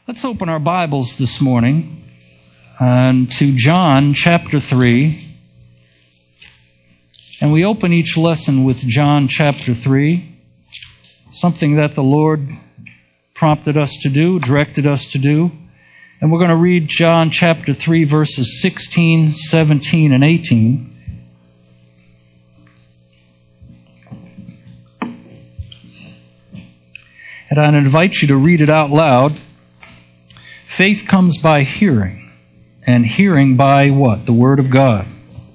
Let's open our Bibles this morning to John chapter 3. And we open each lesson with John chapter 3, something that the Lord prompted us to do, directed us to do. And we're going to read John chapter 3, verses 16, 17, and 18. And I'd invite you to read it out loud. Faith comes by hearing, and hearing by what? The Word of God.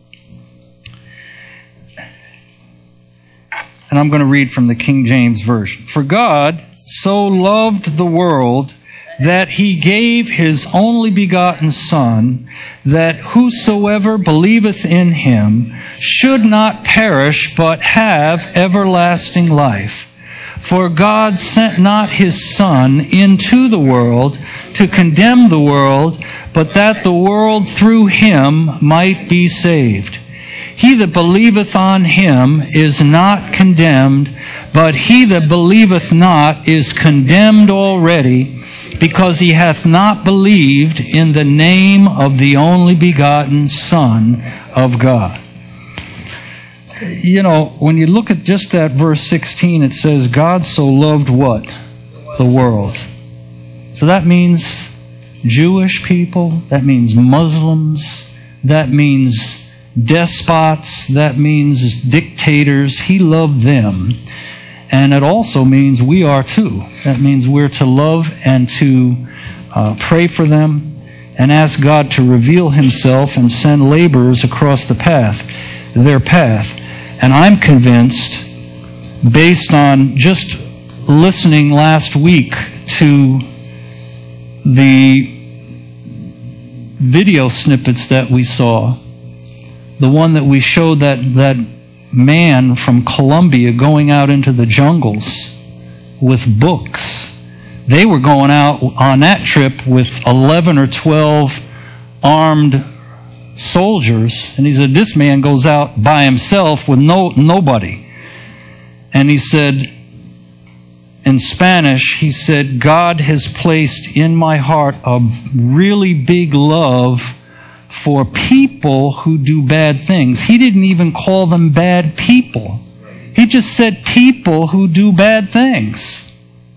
And I'm going to read from the King James Version. For God so loved the world that He gave His only begotten Son, that whosoever believeth in Him should not perish, but have everlasting life. For God sent not His Son into the world to condemn the world, but that the world through Him might be saved. He that believeth on Him is not condemned, but he that believeth not is condemned already, because he hath not believed in the name of the only begotten Son of God. You know, when you look at just that verse 16, it says, God so loved what? The world. So that means Jewish people, that means Muslims, that means despots, that means dictators. He loved them. And it also means we are too. That means we're to love and to pray for them and ask God to reveal Himself and send laborers across their path. And I'm convinced, based on just listening last week to the video snippets that we saw, the one that we showed that man from Colombia going out into the jungles with books. They were going out on that trip with 11 or 12 armed soldiers, and he said, this man goes out by himself with nobody. And he said, in Spanish, he said, God has placed in my heart a really big love for people who do bad things. He didn't even call them bad people. He just said people who do bad things.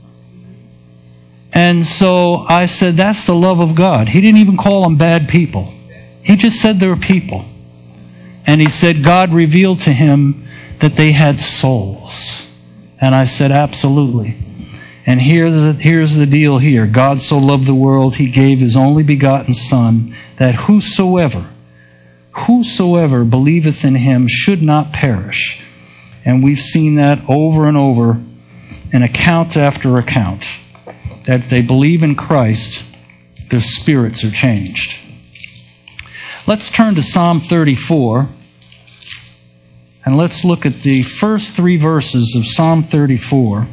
And so I said, that's the love of God. He didn't even call them bad people. He just said they were people. And he said God revealed to him that they had souls. And I said, absolutely. And here's the deal here. God so loved the world, He gave His only begotten Son, that whosoever believeth in Him should not perish. And we've seen that over and over in account after account. That if they believe in Christ, their spirits are changed. Let's turn to Psalm 34. And let's look at the first 3 verses of Psalm 34.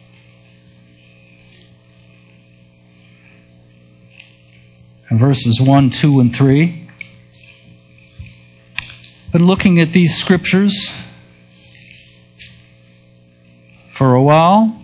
And verses 1, 2, and 3. Been looking at these scriptures for a while.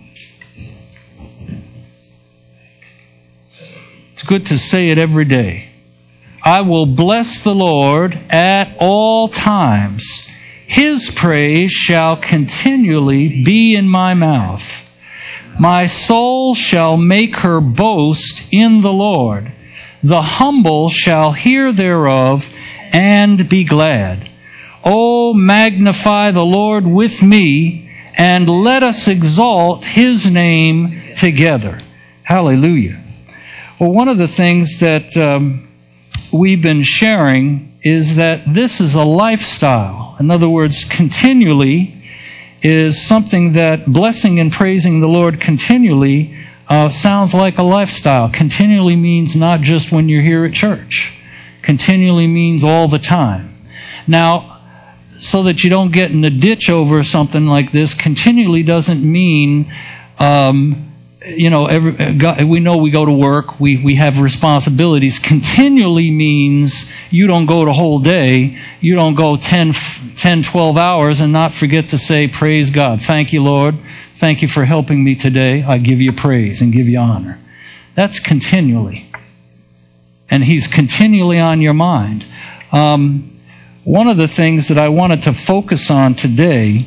It's good to say it every day. I will bless the Lord at all times. His praise shall continually be in my mouth. My soul shall make her boast in the Lord. The humble shall hear thereof and be glad. O magnify the Lord with me, and let us exalt His name together. Hallelujah. Well, one of the things that we've been sharing is that this is a lifestyle. In other words, continually is something that blessing and praising the Lord continually sounds like a lifestyle. Continually means not just when you're here at church. Continually means all the time. Now, so that you don't get in a ditch over something like this, continually doesn't mean, we know we go to work, we have responsibilities. Continually means you don't go the whole day, you don't go 10, 12 hours and not forget to say, praise God. Thank you, Lord. Thank you for helping me today. I give you praise and give you honor. That's continually. And He's continually on your mind. One of the things that I wanted to focus on today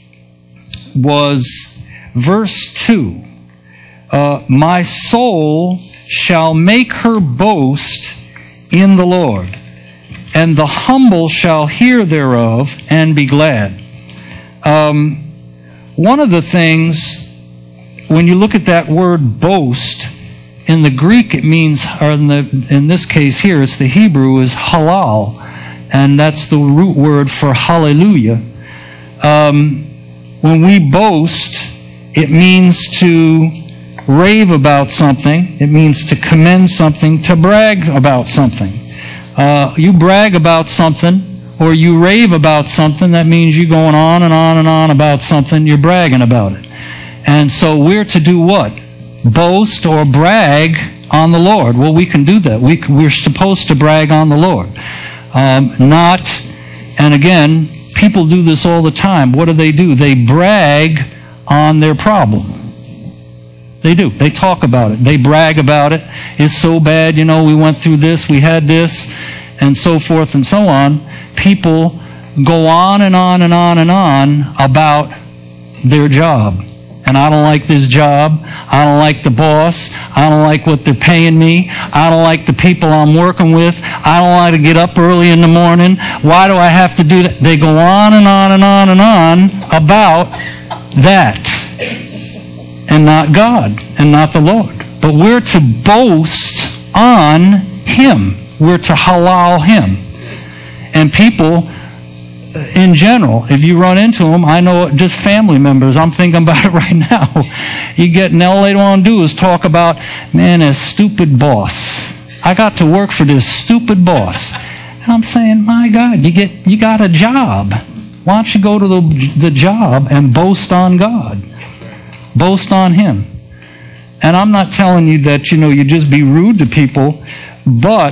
was verse 2. My soul shall make her boast in the Lord, and the humble shall hear thereof and be glad. One of the things, when you look at that word boast, in the Greek it means, or in this case here, it's the Hebrew, is halal, and that's the root word for hallelujah. When we boast, it means to rave about something. It means to commend something, to brag about something. You brag about something, or you rave about something, that means you're going on and on and on about something, you're bragging about it. And so we're to do what? Boast or brag on the Lord. Well, we can do that. We're supposed to brag on the Lord. And again, people do this all the time. What do? They brag on their problem. They do. They talk about it. They brag about it. It's so bad, we went through this, we had this, and so forth and so on. People go on and on and on and on about their job. And I don't like this job. I don't like the boss. I don't like what they're paying me. I don't like the people I'm working with. I don't like to get up early in the morning. Why do I have to do that? They go on and on and on and on about that. And not God, and not the Lord. But we're to boast on Him. We're to halal Him. And people, in general, if you run into them, I know just family members, I'm thinking about it right now. You get, and all they want to do is talk about, man, this stupid boss. I got to work for this stupid boss. And I'm saying, my God, you got a job. Why don't you go to the job and boast on God? Boast on Him. And I'm not telling you that, you just be rude to people, but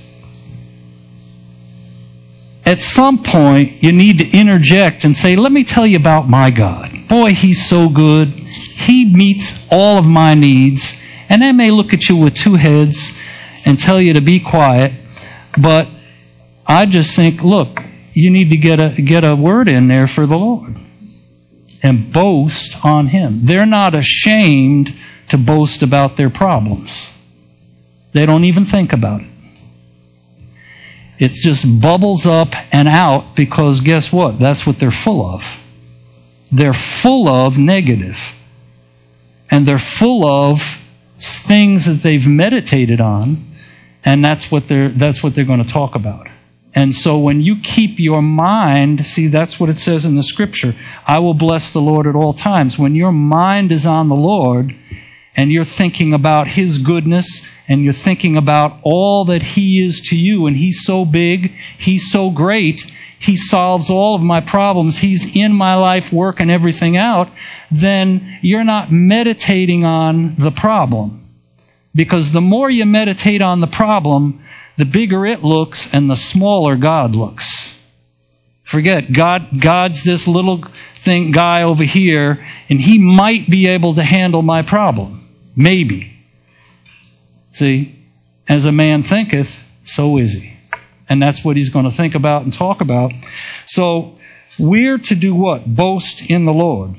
at some point you need to interject and say, let me tell you about my God. Boy, He's so good. He meets all of my needs. And they may look at you with two heads and tell you to be quiet, but I just think, look, you need to get a word in there for the Lord. And boast on Him. They're not ashamed to boast about their problems. They don't even think about it. It just bubbles up and out because guess what? That's what they're full of. They're full of negative. And they're full of things that they've meditated on, and that's what they're going to talk about. And so when you keep your mind, see, that's what it says in the Scripture. I will bless the Lord at all times. When your mind is on the Lord and you're thinking about His goodness and you're thinking about all that He is to you, and He's so big, He's so great, He solves all of my problems, He's in my life working everything out, then you're not meditating on the problem. Because the more you meditate on the problem, the bigger it looks and the smaller God looks. Forget, God's this little guy over here, and He might be able to handle my problem. Maybe. See, as a man thinketh, so is he. And that's what he's going to think about and talk about. So, we're to do what? Boast in the Lord.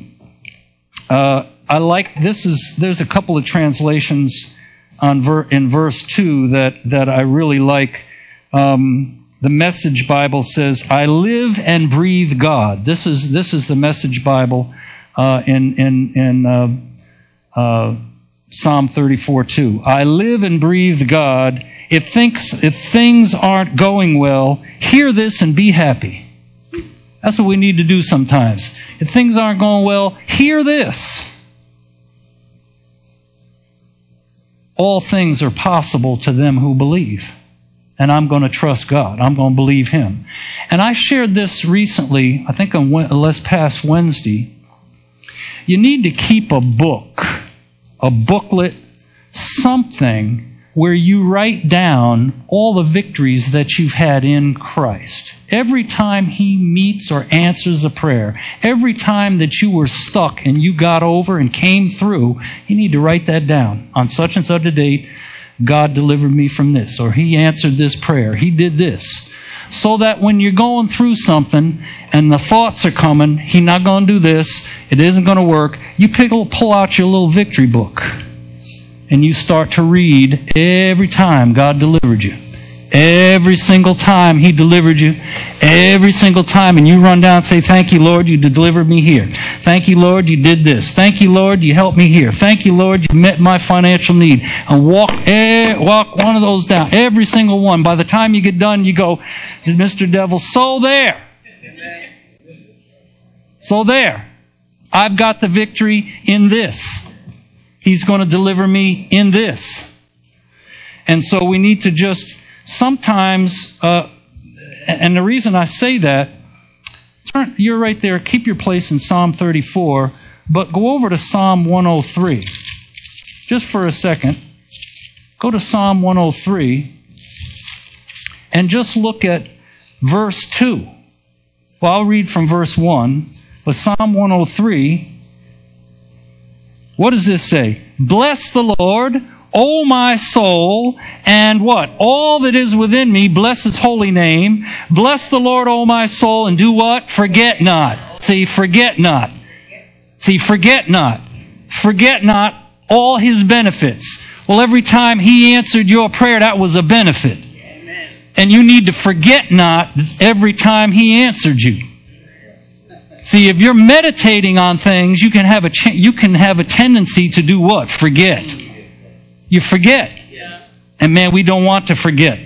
There's a couple of translations in verse 2 that I really like. The Message Bible says, I live and breathe God. This is the Message Bible in Psalm 34:2. I live and breathe God. If things aren't going well, hear this and be happy. That's what we need to do sometimes. If things aren't going well, hear this. All things are possible to them who believe. And I'm going to trust God. I'm going to believe Him. And I shared this recently, I think on last past Wednesday. You need to keep a book, a booklet, something where you write down all the victories that you've had in Christ. Every time He meets or answers a prayer, every time that you were stuck and you got over and came through, you need to write that down. On such and such a date, God delivered me from this, or He answered this prayer, He did this. So that when you're going through something and the thoughts are coming, He's not going to do this, it isn't going to work, you pull out your little victory book and you start to read every time God delivered you. Every single time He delivered you, every single time, and you run down and say, thank you, Lord, you delivered me here. Thank you, Lord, you did this. Thank you, Lord, you helped me here. Thank you, Lord, you met my financial need. And walk one of those down, every single one. By the time you get done, you go, Mr. Devil, so there. So there. I've got the victory in this. He's going to deliver me in this. And so we need to just sometimes, and the reason I say that, you're right there, keep your place in Psalm 34, but go over to Psalm 103. Just for a second. Go to Psalm 103 and just look at verse 2. Well, I'll read from verse 1, but Psalm 103, what does this say? Bless the Lord, O my soul, and what? All that is within me, bless His holy name. Bless the Lord, O my soul, and do what? Forget not. See, forget not. See, forget not. Forget not all His benefits. Well, every time He answered your prayer, that was a benefit. Amen. And you need to forget not every time He answered you. See, if you're meditating on things, you can have a tendency to do what? Forget. You forget. Yes. And man, we don't want to forget.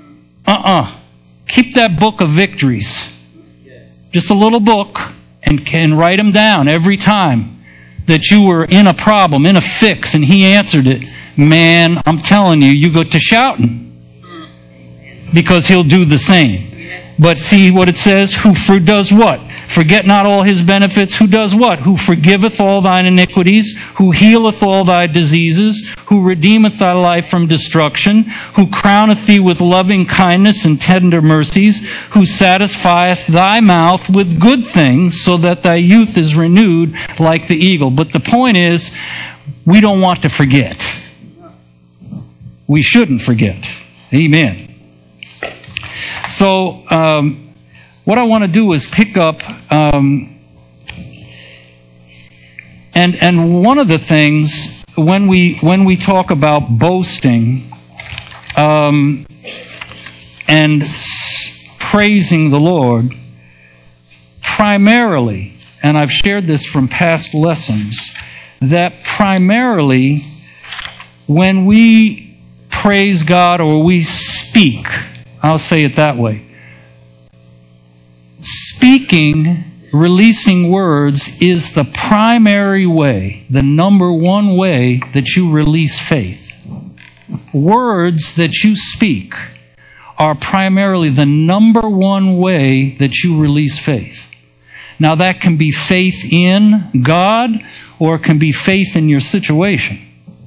Keep that book of victories. Yes. Just a little book, and can write them down every time that you were in a problem, in a fix, and He answered it. Man, I'm telling you, you go to shouting. Because He'll do the same. Yes. But see what it says? Who does what? Forget not all His benefits. Who does what? Who forgiveth all thine iniquities, who healeth all thy diseases, who redeemeth thy life from destruction, who crowneth thee with loving kindness and tender mercies, who satisfieth thy mouth with good things, so that thy youth is renewed like the eagle. But the point is, we don't want to forget. We shouldn't forget. Amen. So, what I want to do is pick up, and one of the things when we talk about boasting and praising the Lord, primarily, and I've shared this from past lessons, that primarily when we praise God or we speak, I'll say it that way. Speaking, releasing words is the primary way, the number one way that you release faith. Words that you speak are primarily the number one way that you release faith. Now that can be faith in God or it can be faith in your situation.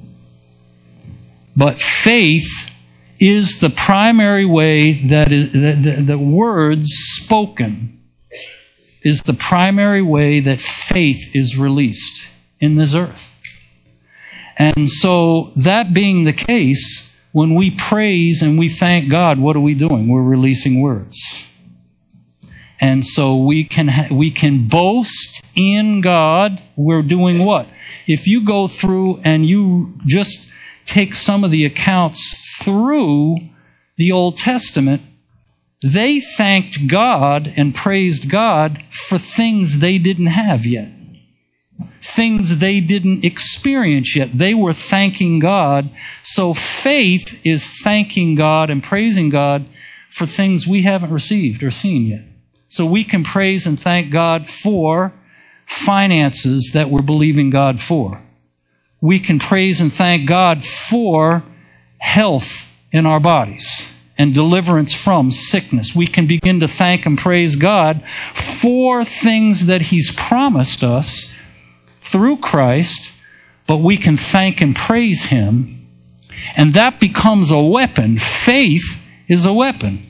But faith is the primary way that the words spoken is the primary way that faith is released in this earth. And so, that being the case, when we praise and we thank God, what are we doing? We're releasing words. And so we can boast in God. We're doing what? If you go through and you just take some of the accounts through the Old Testament, they thanked God and praised God for things they didn't have yet. Things they didn't experience yet. They were thanking God. So faith is thanking God and praising God for things we haven't received or seen yet. So we can praise and thank God for finances that we're believing God for. We can praise and thank God for health in our bodies and deliverance from sickness. We can begin to thank and praise God for things that He's promised us through Christ, but we can thank and praise Him. And that becomes a weapon. Faith is a weapon.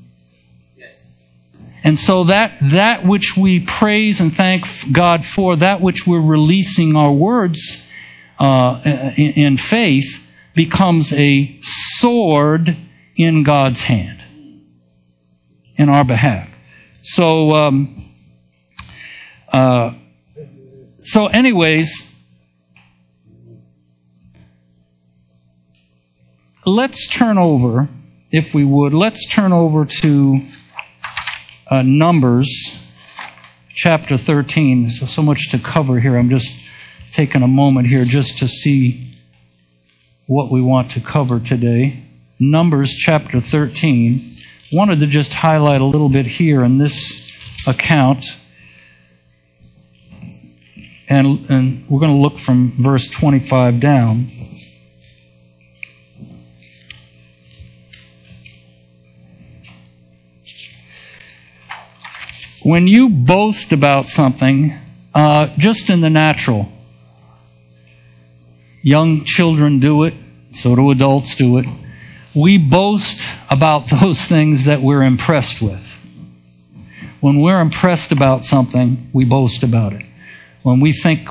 And so that which we praise and thank God for, that which we're releasing our words in faith, becomes a sword in God's hand in our behalf. So anyways, let's turn over, if we would, let's turn over to Numbers chapter 13. So much to cover here. I'm just taking a moment here just to see what we want to cover today. Numbers chapter 13. Wanted to just highlight a little bit here in this account. And we're going to look from verse 25 down. When you boast about something, just in the natural, young children do it, so do adults do it. We boast about those things that we're impressed with. When we're impressed about something, we boast about it. When we think,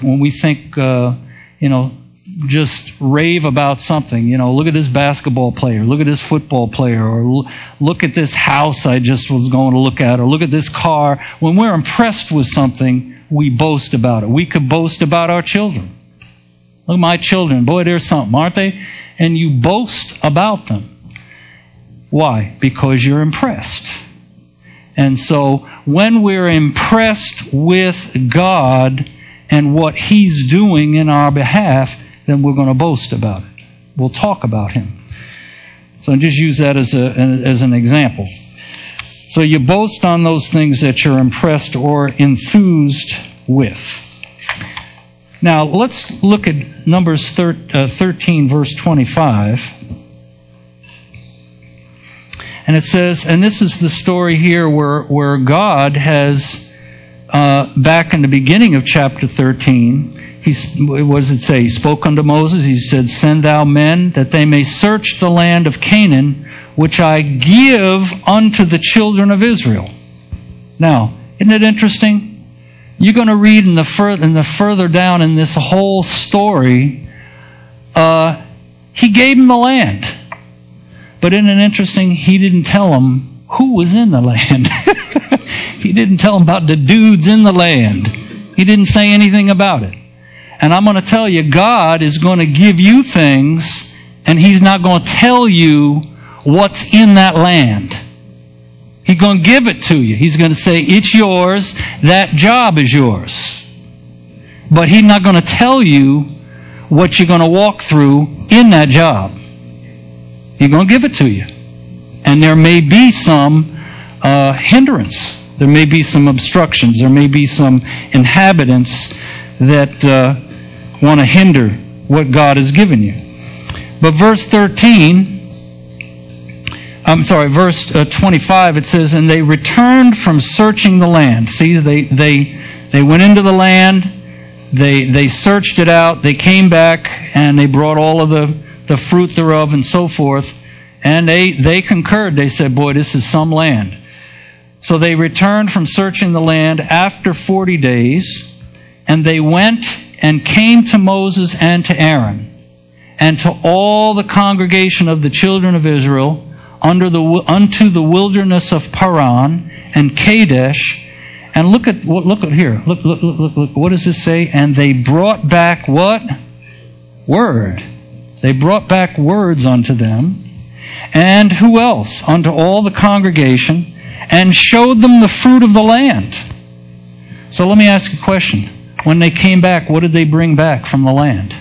just rave about something, look at this basketball player, look at this football player, or look at this house I just was going to look at, or look at this car. When we're impressed with something, we boast about it. We could boast about our children. Look at my children. Boy, they're something, aren't they? And you boast about them. Why? Because you're impressed. And so when we're impressed with God and what He's doing in our behalf, then we're going to boast about it. We'll talk about Him. So just use that as an example. So you boast on those things that you're impressed or enthused with. Now, let's look at Numbers 13, verse 25. And it says, and this is the story here where God has, back in the beginning of chapter 13, what does it say? He spoke unto Moses. He said, send thou men that they may search the land of Canaan, which I give unto the children of Israel. Now, isn't it interesting? You're going to read in the further down in this whole story, He gave them the land. But isn't it interesting? He didn't tell them who was in the land. He didn't tell them about the dudes in the land. He didn't say anything about it. And I'm going to tell you, God is going to give you things, and He's not going to tell you what's in that land. He's going to give it to you. He's going to say, it's yours, that job is yours. But He's not going to tell you what you're going to walk through in that job. He's going to give it to you. And there may be some hindrance. There may be some obstructions. There may be some inhabitants that want to hinder what God has given you. But verse 25, it says, and they returned from searching the land. See, they went into the land, they searched it out, they came back, and they brought all of the fruit thereof and so forth, and they concurred. They said, boy, this is some land. So they returned from searching the land after 40 days, and they went and came to Moses and to Aaron, and to all the congregation of the children of Israel, unto the wilderness of Paran and Kadesh. And look at here. Look. What does this say? And they brought back what? Word. They brought back words unto them. And who else? Unto all the congregation, and showed them the fruit of the land. So let me ask a question. When they came back, what did they bring back from the land?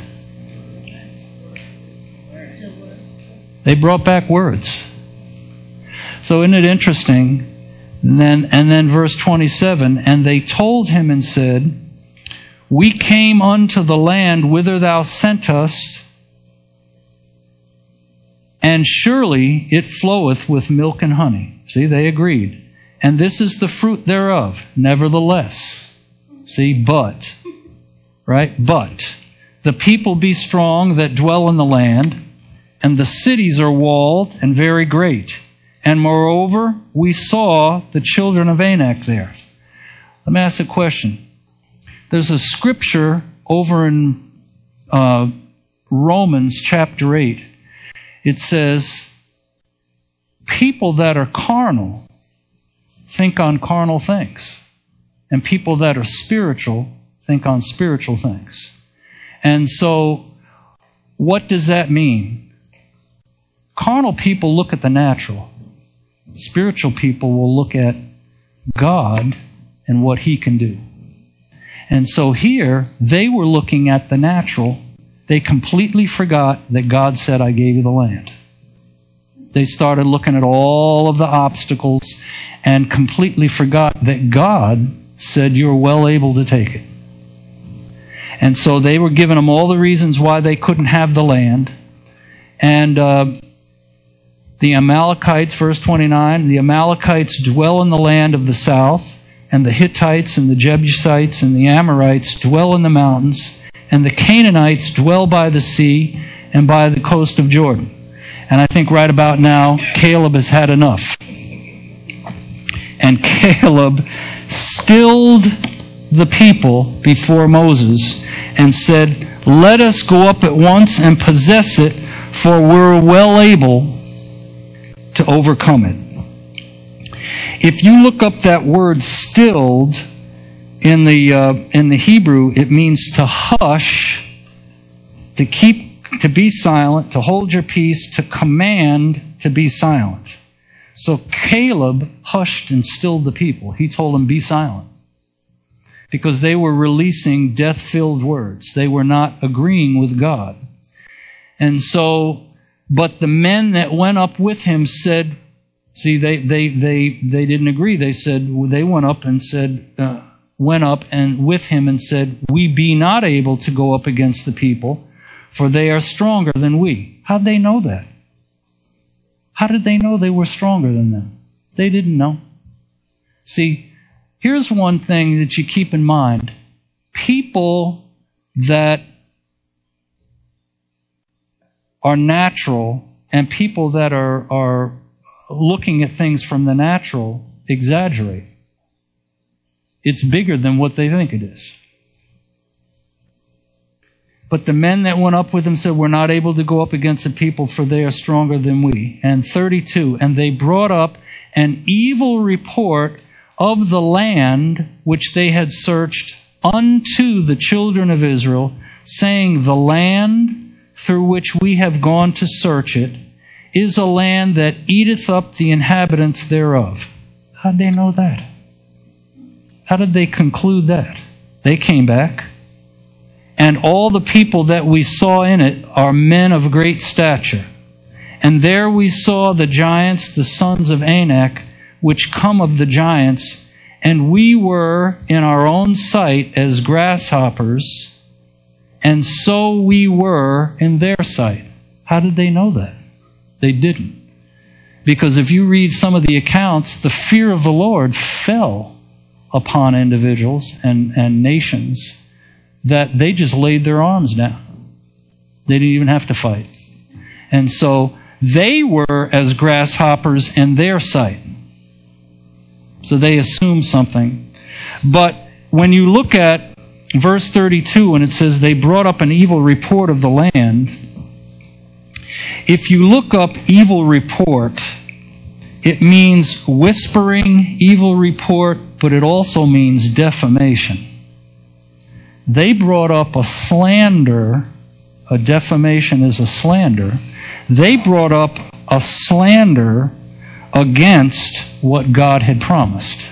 They brought back words. So isn't it interesting? And then verse 27, and they told him and said, we came unto the land whither thou sent us, and surely it floweth with milk and honey. See, they agreed. And this is the fruit thereof. Nevertheless. See, but. Right? But. The people be strong that dwell in the land, and the cities are walled and very great. And moreover, we saw the children of Anak there. Let me ask a question. There's a scripture over in Romans chapter 8. It says, people that are carnal think on carnal things. And people that are spiritual think on spiritual things. And so, what does that mean? Carnal people look at the natural. Spiritual people will look at God and what He can do. And so here, they were looking at the natural. They completely forgot that God said, I gave you the land. They started looking at all of the obstacles and completely forgot that God said, you're well able to take it. And so they were giving them all the reasons why they couldn't have the land. And the Amalekites, verse 29, the Amalekites dwell in the land of the south, and the Hittites and the Jebusites and the Amorites dwell in the mountains, and the Canaanites dwell by the sea and by the coast of Jordan. And I think right about now, Caleb has had enough. And Caleb stilled the people before Moses and said, let us go up at once and possess it, for we're well able to overcome it. If you look up that word stilled in the Hebrew, it means to hush, to be silent, to hold your peace, to command to be silent. So Caleb hushed and stilled the people. He told them, be silent. Because they were releasing death-filled words. They were not agreeing with God. And so, but the men that went up with him said, see, they didn't agree. They said, they went up and with him and said, we be not able to go up against the people, for they are stronger than we. How'd they know that? How did they know they were stronger than them? They didn't know. See, here's one thing that you keep in mind. People that are natural and people that are looking at things from the natural exaggerate. It's bigger than what they think it is. But the men that went up with him said, we're not able to go up against the people, for they are stronger than we. And 32, and they brought up an evil report of the land which they had searched unto the children of Israel, saying, the land through which we have gone to search it is a land that eateth up the inhabitants thereof. How did they know that? How did they conclude that? They came back. And all the people that we saw in it are men of great stature. And there we saw the giants, the sons of Anak, which come of the giants, and we were in our own sight as grasshoppers, and so we were in their sight. How did they know that? They didn't. Because if you read some of the accounts, the fear of the Lord fell upon individuals and nations that they just laid their arms down. They didn't even have to fight. And so they were as grasshoppers in their sight. So they assumed something. But when you look at verse 32, and it says they brought up an evil report of the land, if you look up evil report, it means whispering evil report, but it also means defamation. They brought up a slander. A defamation is a slander. They brought up a slander against what God had promised.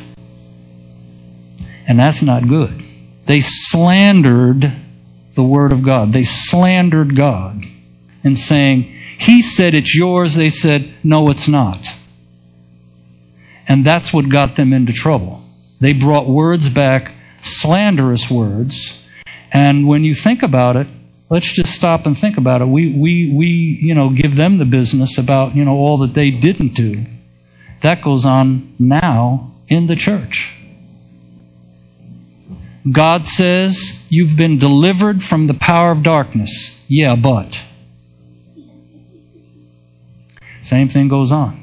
And that's not good. They slandered the Word of God. They slandered God in saying, He said it's yours. They said, no, it's not. And that's what got them into trouble. They brought words back, slanderous words. And when you think about it, let's just stop and think about it. We give them the business about, all that they didn't do. That goes on now in the church. God says, you've been delivered from the power of darkness. Yeah, but. Same thing goes on.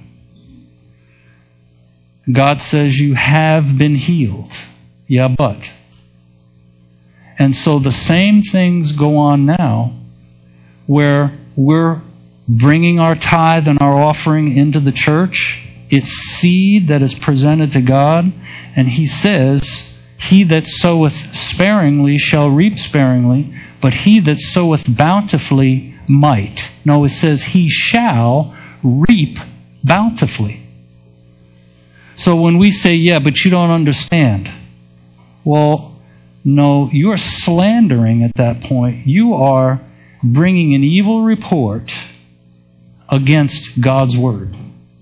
God says you have been healed. Yeah, but. And so the same things go on now where we're bringing our tithe and our offering into the church. It's seed that is presented to God. And He says, he that soweth sparingly shall reap sparingly, but he that soweth bountifully might. No, it says he shall reap bountifully. So when we say, yeah, but you don't understand. Well, no, you're slandering at that point. You are bringing an evil report against God's Word.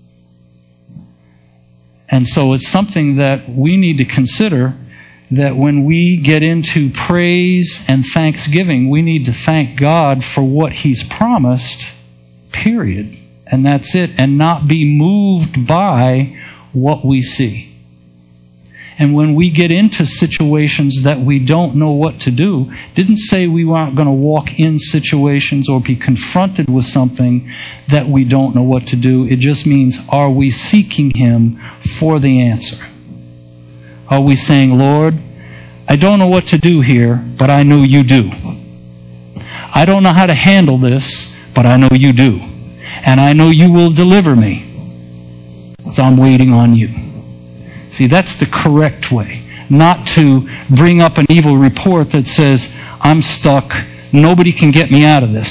And so it's something that we need to consider, that when we get into praise and thanksgiving, we need to thank God for what He's promised, period. And that's it. And not be moved by what we see. And when we get into situations that we don't know what to do, didn't say we weren't going to walk in situations or be confronted with something that we don't know what to do. It just means, are we seeking Him for the answer? Are we saying, Lord, I don't know what to do here, but I know You do. I don't know how to handle this, but I know You do. And I know You will deliver me. So I'm waiting on You. See, that's the correct way. Not to bring up an evil report that says, I'm stuck, nobody can get me out of this.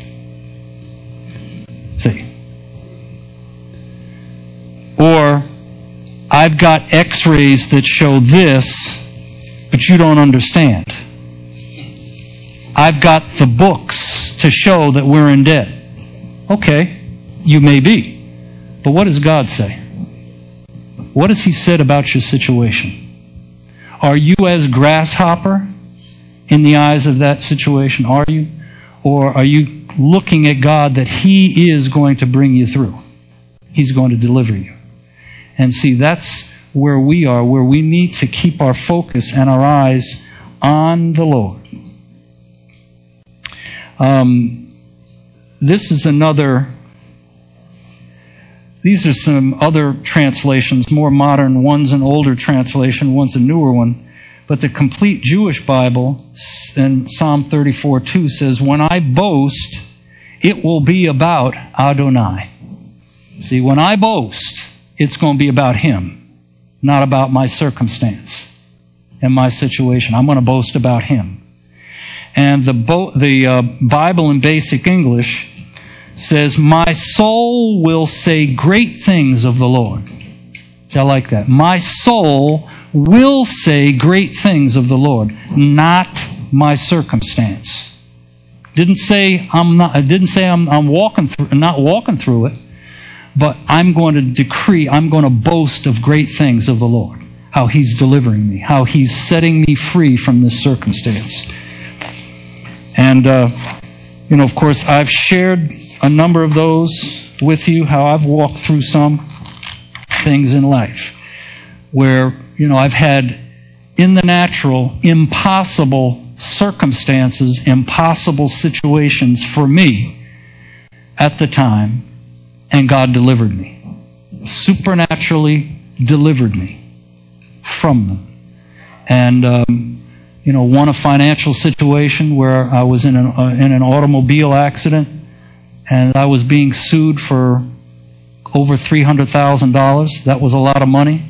See. Or, I've got x-rays that show this, but you don't understand. I've got the books to show that we're in debt. Okay, you may be. But what does God say? What has He said about your situation? Are you as grasshopper in the eyes of that situation? Are you? Or are you looking at God that He is going to bring you through? He's going to deliver you. And see, that's where we are, where we need to keep our focus and our eyes on the Lord. These are some other translations, more modern. One's an older translation, one's a newer one. But the complete Jewish Bible in Psalm 34:2 says, when I boast, it will be about Adonai. See, when I boast, it's going to be about Him, not about my circumstance and my situation. I'm going to boast about Him. And the Bible in Basic English says, my soul will say great things of the Lord. I like that. My soul will say great things of the Lord, not my circumstance. Didn't say I'm not walking through it, but I'm going to decree, I'm going to boast of great things of the Lord. How He's delivering me, how He's setting me free from this circumstance. And of course, I've shared a number of those with you, how I've walked through some things in life where, I've had, in the natural, impossible circumstances, impossible situations for me at the time, and God delivered me. Supernaturally delivered me from them. And, one a financial situation where I was in an automobile accident, and I was being sued for over $300,000. That was a lot of money.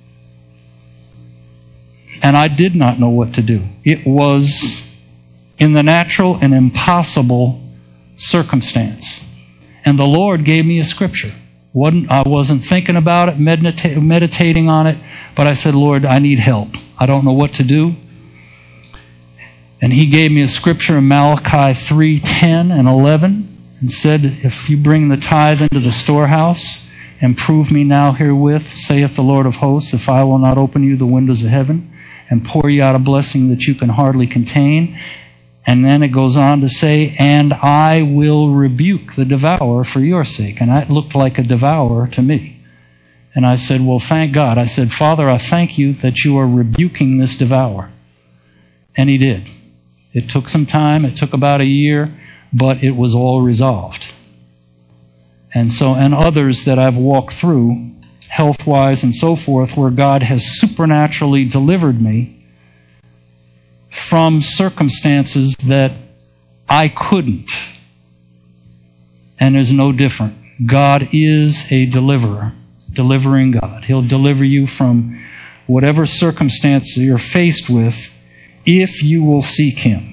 And I did not know what to do. It was, in the natural, an impossible circumstance. And the Lord gave me a scripture. I wasn't thinking about it, meditating on it, but I said, Lord, I need help. I don't know what to do. And He gave me a scripture in Malachi 3:10 and 11. And said, if you bring the tithe into the storehouse, and prove me now herewith, saith the Lord of hosts, if I will not open you the windows of heaven, and pour you out a blessing that you can hardly contain. And then it goes on to say, and I will rebuke the devourer for your sake. And that looked like a devourer to me. And I said, well, thank God. I said, Father, I thank You that You are rebuking this devourer. And He did. It took some time. It took about a year. But it was all resolved. and others that I've walked through, health-wise and so forth, where God has supernaturally delivered me from circumstances that I couldn't. And is no different. God is a deliverer, delivering God. He'll deliver you from whatever circumstance you're faced with if you will seek Him.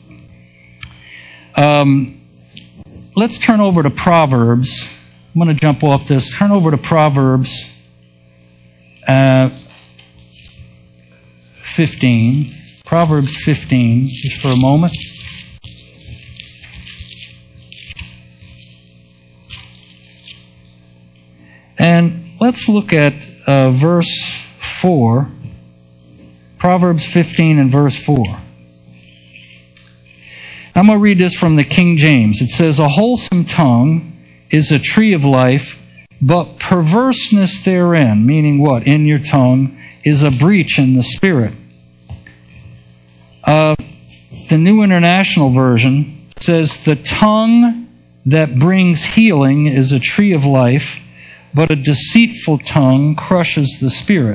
Let's turn over to Proverbs. I'm going to jump off this. Turn over to Proverbs 15. Proverbs 15, just for a moment. And let's look at verse 4. Proverbs 15 and verse 4. I'm going to read this from the King James. It says, "A wholesome tongue is a tree of life, but perverseness therein," meaning what? In your tongue, "is a breach in the spirit." The New International Version says, "The tongue that brings healing is a tree of life, but a deceitful tongue crushes the spirit."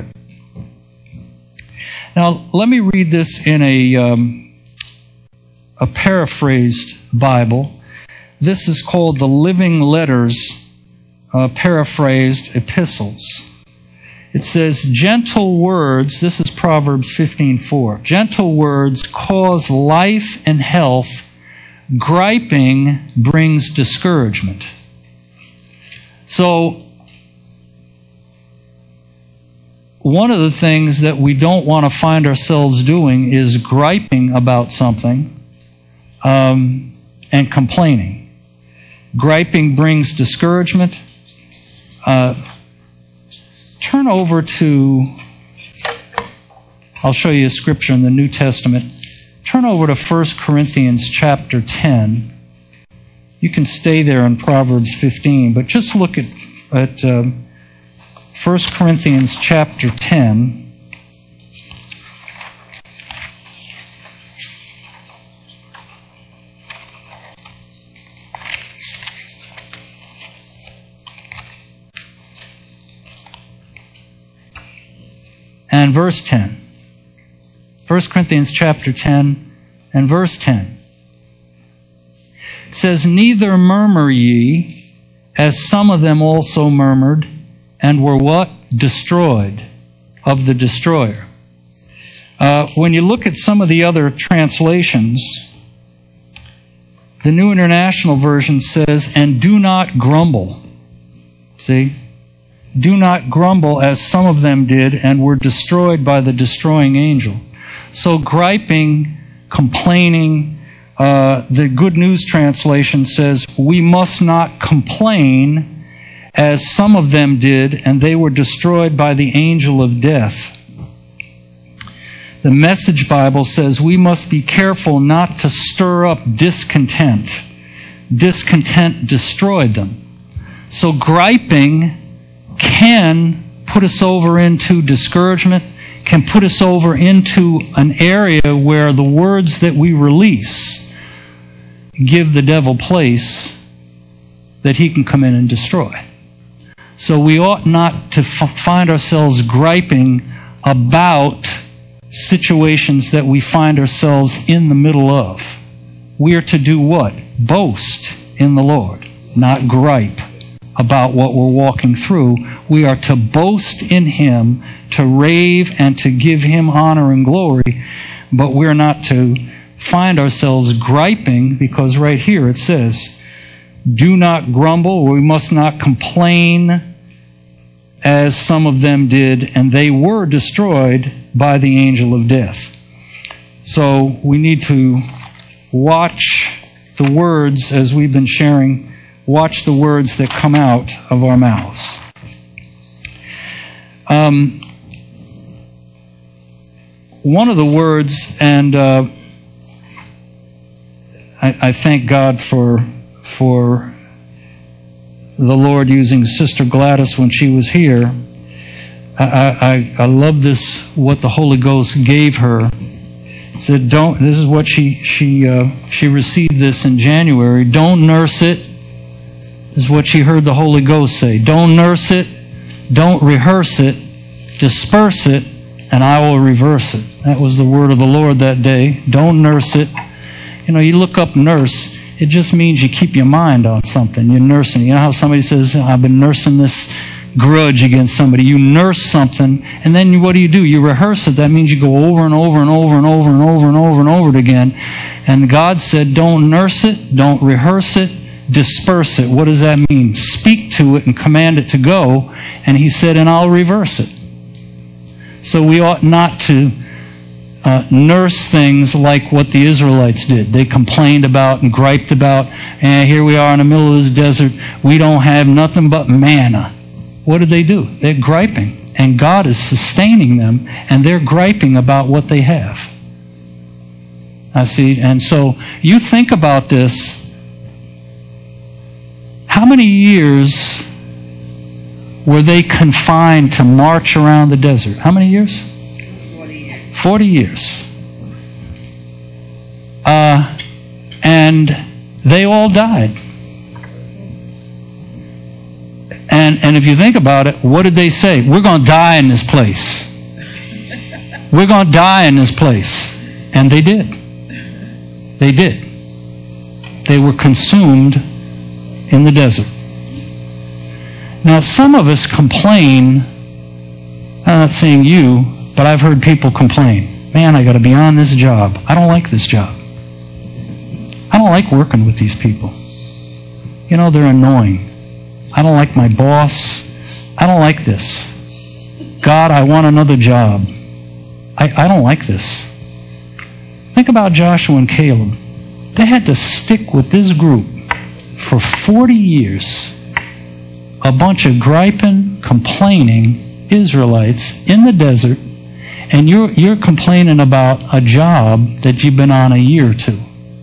Now, let me read this in a paraphrased Bible. This is called the Living Letters Paraphrased Epistles. It says, "Gentle words," this is Proverbs 15:4, "gentle words cause life and health. Griping brings discouragement." So, one of the things that we don't want to find ourselves doing is griping about something and complaining. Griping brings discouragement. Turn over to, I'll show you a scripture in the New Testament. Turn over to 1 Corinthians chapter 10. You can stay there in Proverbs 15, but just look at 1 Corinthians chapter 10. And verse 10. 1 Corinthians chapter 10 and verse 10. It says, "Neither murmur ye, as some of them also murmured, and were" what? "Destroyed of the destroyer." When you look at some of the other translations, the New International Version says, "And do not grumble." See? "Do not grumble as some of them did and were destroyed by the destroying angel." So griping, complaining, the Good News Translation says, "We must not complain as some of them did, and they were destroyed by the angel of death." The Message Bible says we must be careful not to stir up discontent. Discontent destroyed them. So griping can put us over into discouragement, can put us over into an area where the words that we release give the devil place that he can come in and destroy. So we ought not to find ourselves griping about situations that we find ourselves in the middle of. We are to do what? Boast in the Lord, not gripe about what we're walking through. We are to boast in Him, to rave and to give Him honor and glory, but we're not to find ourselves griping, because right here it says, "Do not grumble," we must not complain as some of them did, and they were destroyed by the angel of death. So we need to watch the words, as we've been sharing. Watch the words that come out of our mouths. One of the words, and I thank God for the Lord using Sister Gladys when she was here. I love this, what the Holy Ghost gave her. Said, "Don't." This is what she received this in January. "Don't nurse it. is what she heard the Holy Ghost say. Don't nurse it, don't rehearse it, disperse it, and I will reverse it. That was the word of the Lord that day. Don't nurse it. You know, you look up nurse, it just means you keep your mind on something. You're nursing. You know how somebody says, I've been nursing this grudge against somebody. You nurse something, and then what do? You rehearse it. That means you go over and over and over and over and over and over and over it again. And God said, don't nurse it, don't rehearse it, disperse it. What does that mean? Speak to it and command it to go. And He said, and I'll reverse it. So we ought not to nurse things like what the Israelites did. They complained about and griped about, and here we are in the middle of this desert. We don't have nothing but manna. What did they do? They're griping, and God is sustaining them, and they're griping about what they have. I see. And so you think about this. How many years were they confined to march around the desert? How many years? 40 years. And they all died. And if you think about it, what did they say? We're going to die in this place. We're going to die in this place. And they did. They did. They were consumed in the desert. Now, some of us complain, I'm not saying you, but I've heard people complain. Man, I got to be on this job. I don't like this job. I don't like working with these people. You know, they're annoying. I don't like my boss. I don't like this. God, I want another job. I don't like this. Think about Joshua and Caleb. They had to stick with this group for 40 years. A bunch of griping, complaining Israelites in the desert, and you're complaining about a job that you've been on a year or two.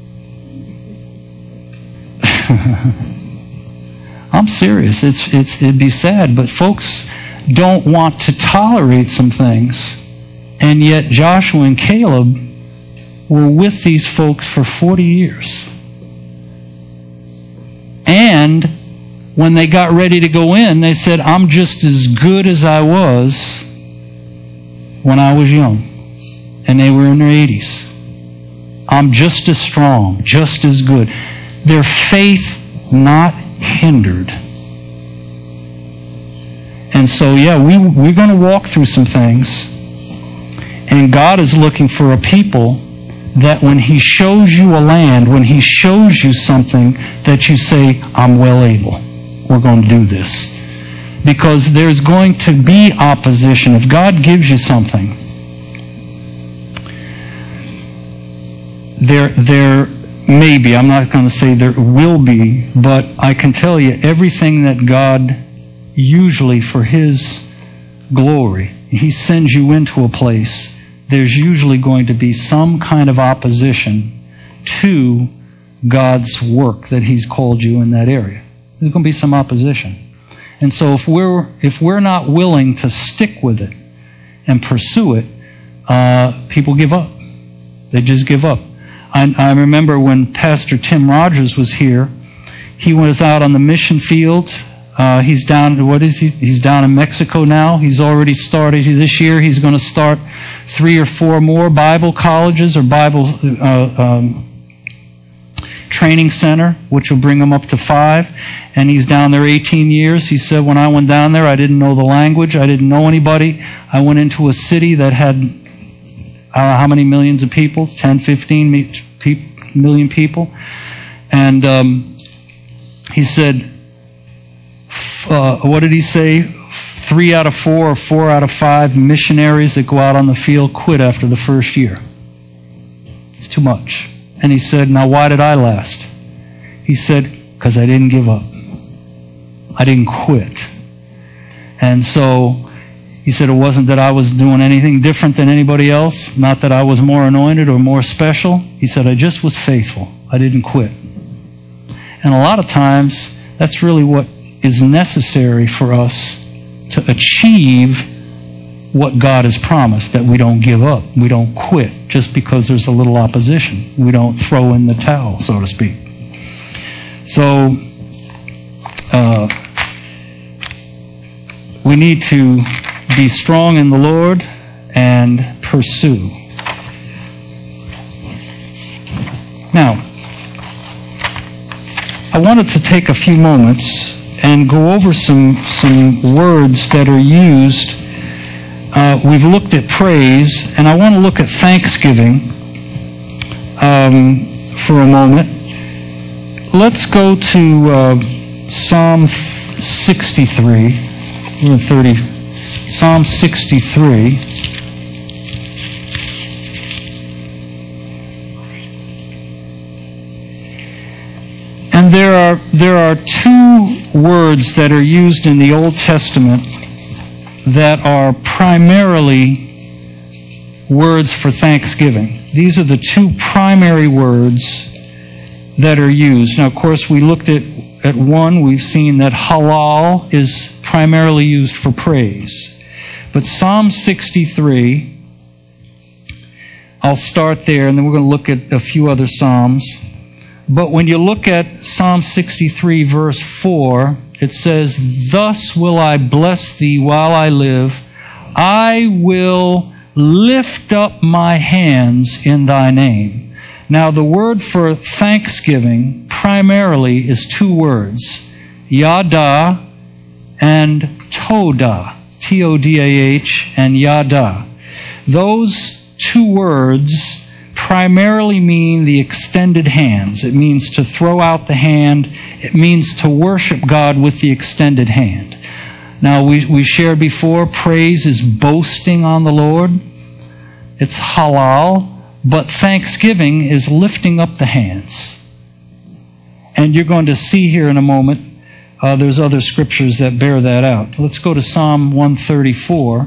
I'm serious. It'd be sad, but folks don't want to tolerate some things, and yet Joshua and Caleb were with these folks for 40 years. And when they got ready to go in, they said, I'm just as good as I was when I was young. And they were in their 80s. I'm just as strong, just as good. Their faith not hindered. And so, yeah, we're going to walk through some things. And God is looking for a people that when He shows you a land, when He shows you something, that you say, I'm well able. We're going to do this. Because there's going to be opposition. If God gives you something, there may be, I'm not going to say there will be, but I can tell you everything that God usually for His glory, He sends you into a place, there's usually going to be some kind of opposition to God's work that He's called you in that area. There's going to be some opposition. And so if we're not willing to stick with it and pursue it, people give up. They just give up. I remember when Pastor Tim Rogers was here, he was out on the mission field. He's down, He's down in Mexico now. He's already started this year. He's going to start 3 or 4 more Bible colleges or Bible training center, which will bring him up to 5. And he's down there 18 years. He said, when I went down there, I didn't know the language. I didn't know anybody. I went into a city that had, I don't know how many millions of people, 10, 15 million people. And he said, what did he say? 3 out of 4 or 4 out of 5 missionaries that go out on the field quit after the first year. It's too much. And he said, now why did I last? He said, because I didn't give up. I didn't quit. And so he said it wasn't that I was doing anything different than anybody else, not that I was more anointed or more special. He said I just was faithful. I didn't quit. And a lot of times, that's really what is necessary for us to achieve what God has promised, that we don't give up. We don't quit just because there's a little opposition. We don't throw in the towel, so to speak. So, we need to be strong in the Lord and pursue. Now, I wanted to take a few moments and go over some words that are used. We've looked at praise, and I want to look at thanksgiving for a moment. Let's go to Psalm 63. We're in Psalm 63. And there are two words that are used in the Old Testament that are primarily words for thanksgiving. These are the two primary words that are used. Now, of course, we looked at one. We've seen that halal is primarily used for praise. But Psalm 63, I'll start there, and then we're going to look at a few other Psalms. But when you look at Psalm 63, verse 4, it says, "Thus will I bless thee while I live. I will lift up my hands in thy name." Now, the word for thanksgiving primarily is two words, yada and todah, T-O-D-A-H, and yada. Those two words primarily mean the extended hands. It means to throw out the hand. It means to worship God with the extended hand. Now, we shared before, praise is boasting on the Lord. It's halal. But thanksgiving is lifting up the hands. And you're going to see here in a moment, there's other scriptures that bear that out. Let's go to Psalm 134.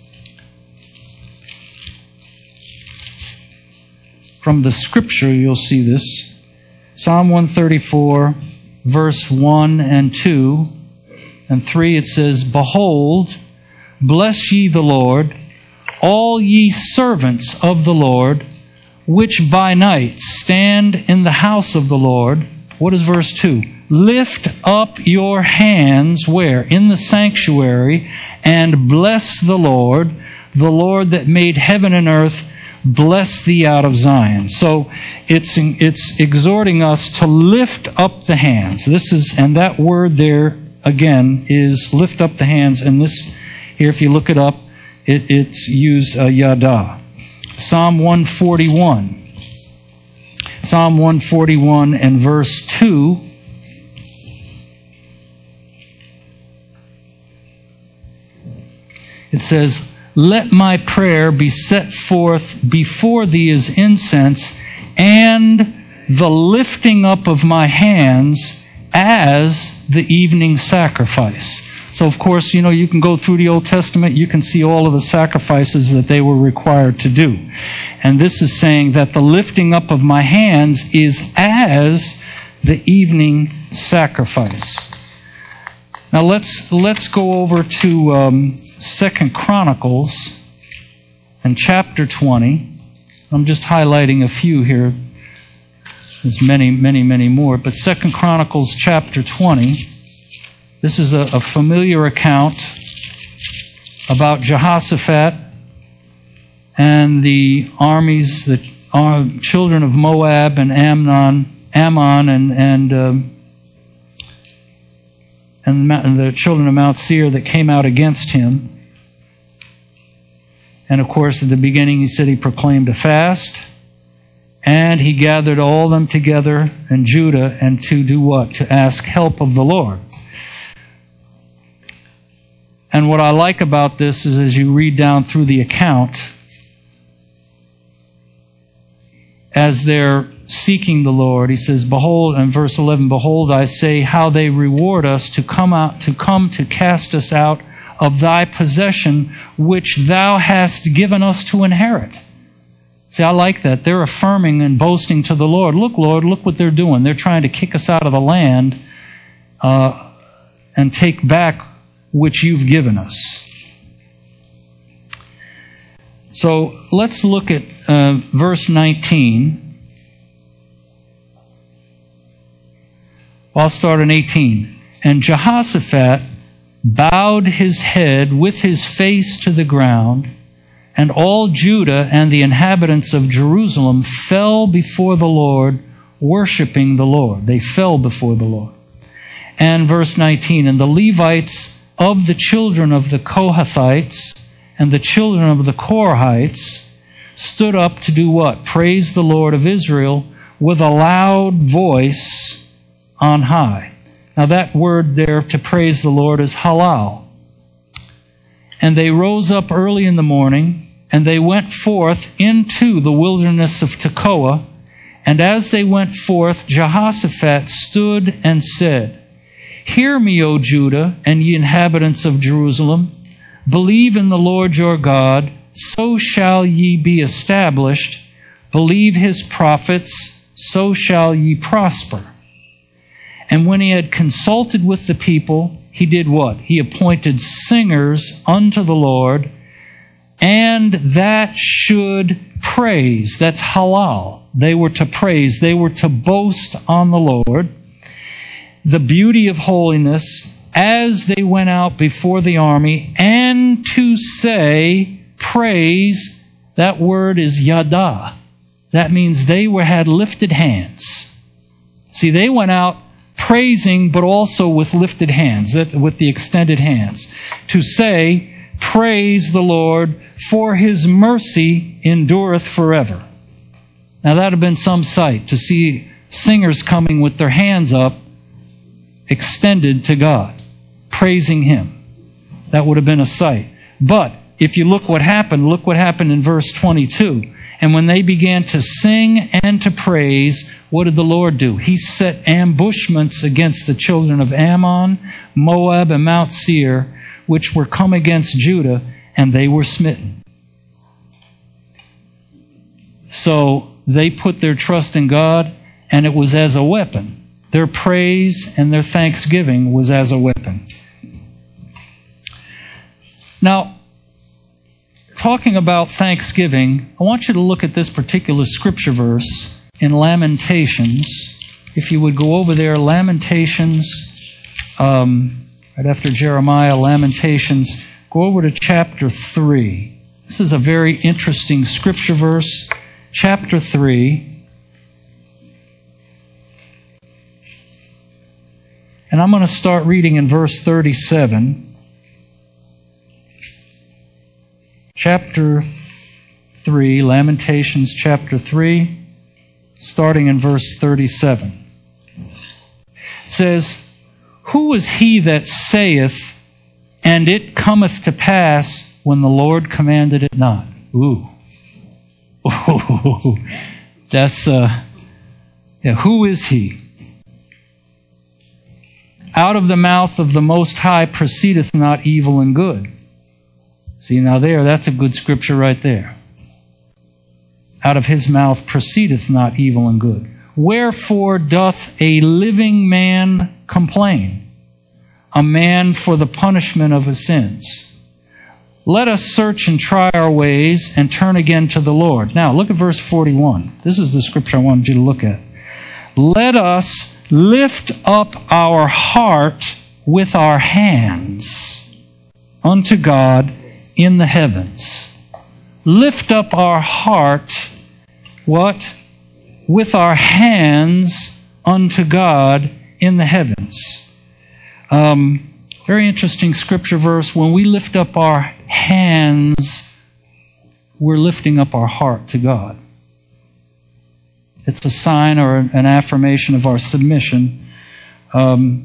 From the scripture, you'll see this. Psalm 134, verse 1 and 2 and 3, it says, "Behold, bless ye the Lord, all ye servants of the Lord, which by night stand in the house of the Lord." What is verse 2? "Lift up your hands," where? In the sanctuary, "and bless the Lord that made heaven and earth, bless thee out of Zion." So it's exhorting us to lift up the hands. And that word there again is lift up the hands. And this here, if you look it up, it's used yada. Psalm 141. Psalm 141 and verse 2. It says, "Let my prayer be set forth before thee as incense, and the lifting up of my hands as the evening sacrifice." So, of course, you can go through the Old Testament, you can see all of the sacrifices that they were required to do. And this is saying that the lifting up of my hands is as the evening sacrifice. Now, let's go over to 2 Chronicles and chapter 20. I'm just highlighting a few here. There's many, many, many more. But 2 Chronicles chapter 20, this is a familiar account about Jehoshaphat and the armies, the children of Moab and Ammon and the children of Mount Seir that came out against him. And of course, at the beginning, he said he proclaimed a fast, and he gathered all them together in Judah, and to do what? To ask help of the Lord. And what I like about this is, as you read down through the account, as they're seeking the Lord, he says, "Behold," in verse 11, "Behold, I say, how they reward us to come to cast us out of thy possession, which thou hast given us to inherit." See, I like that. They're affirming and boasting to the Lord. Look, Lord, look what they're doing. They're trying to kick us out of the land and take back which you've given us. So let's look at verse 19. I'll start in 18. And Jehoshaphat bowed his head with his face to the ground, and all Judah and the inhabitants of Jerusalem fell before the Lord, worshiping the Lord. They fell before the Lord. And verse 19, and the Levites of the children of the Kohathites and the children of the Korahites stood up to do what? Praise the Lord of Israel with a loud voice on high. Now that word there to praise the Lord is halal. And they rose up early in the morning, and they went forth into the wilderness of Tekoa. And as they went forth, Jehoshaphat stood and said, Hear me, O Judah, and ye inhabitants of Jerusalem. Believe in the Lord your God, so shall ye be established. Believe his prophets, so shall ye prosper. And when he had consulted with the people, he did what? He appointed singers unto the Lord, and that should praise. That's halal. They were to praise. They were to boast on the Lord, the beauty of holiness, as they went out before the army, and to say, praise. That word is yada. That means they had lifted hands. See, they went out praising, but also with lifted hands, with the extended hands. To say, praise the Lord, for his mercy endureth forever. Now that would have been some sight, to see singers coming with their hands up, extended to God, praising him. That would have been a sight. But if you look what happened in verse 22. And when they began to sing and to praise, what did the Lord do? He set ambushments against the children of Ammon, Moab, and Mount Seir, which were come against Judah, and they were smitten. So they put their trust in God, and it was as a weapon. Their praise and their thanksgiving was as a weapon. Now, talking about thanksgiving, I want you to look at this particular scripture verse in Lamentations. If you would go over there, Lamentations, right after Jeremiah, Lamentations, go over to chapter 3. This is a very interesting scripture verse. Chapter 3. And I'm going to start reading in verse 37. Chapter 3, Lamentations chapter 3, starting in verse 37. It says, Who is he that saith, and it cometh to pass when the Lord commanded it not? Ooh. Ooh. That's, who is he? Out of the mouth of the Most High proceedeth not evil and good. See, now that's a good scripture right there. Out of his mouth proceedeth not evil and good. Wherefore doth a living man complain? A man for the punishment of his sins. Let us search and try our ways and turn again to the Lord. Now, look at verse 41. This is the scripture I wanted you to look at. Let us lift up our heart with our hands unto God in the heavens. Lift up our heart, what? With our hands unto God in the heavens. Very interesting scripture verse. When we lift up our hands, we're lifting up our heart to God. It's a sign or an affirmation of our submission. I'm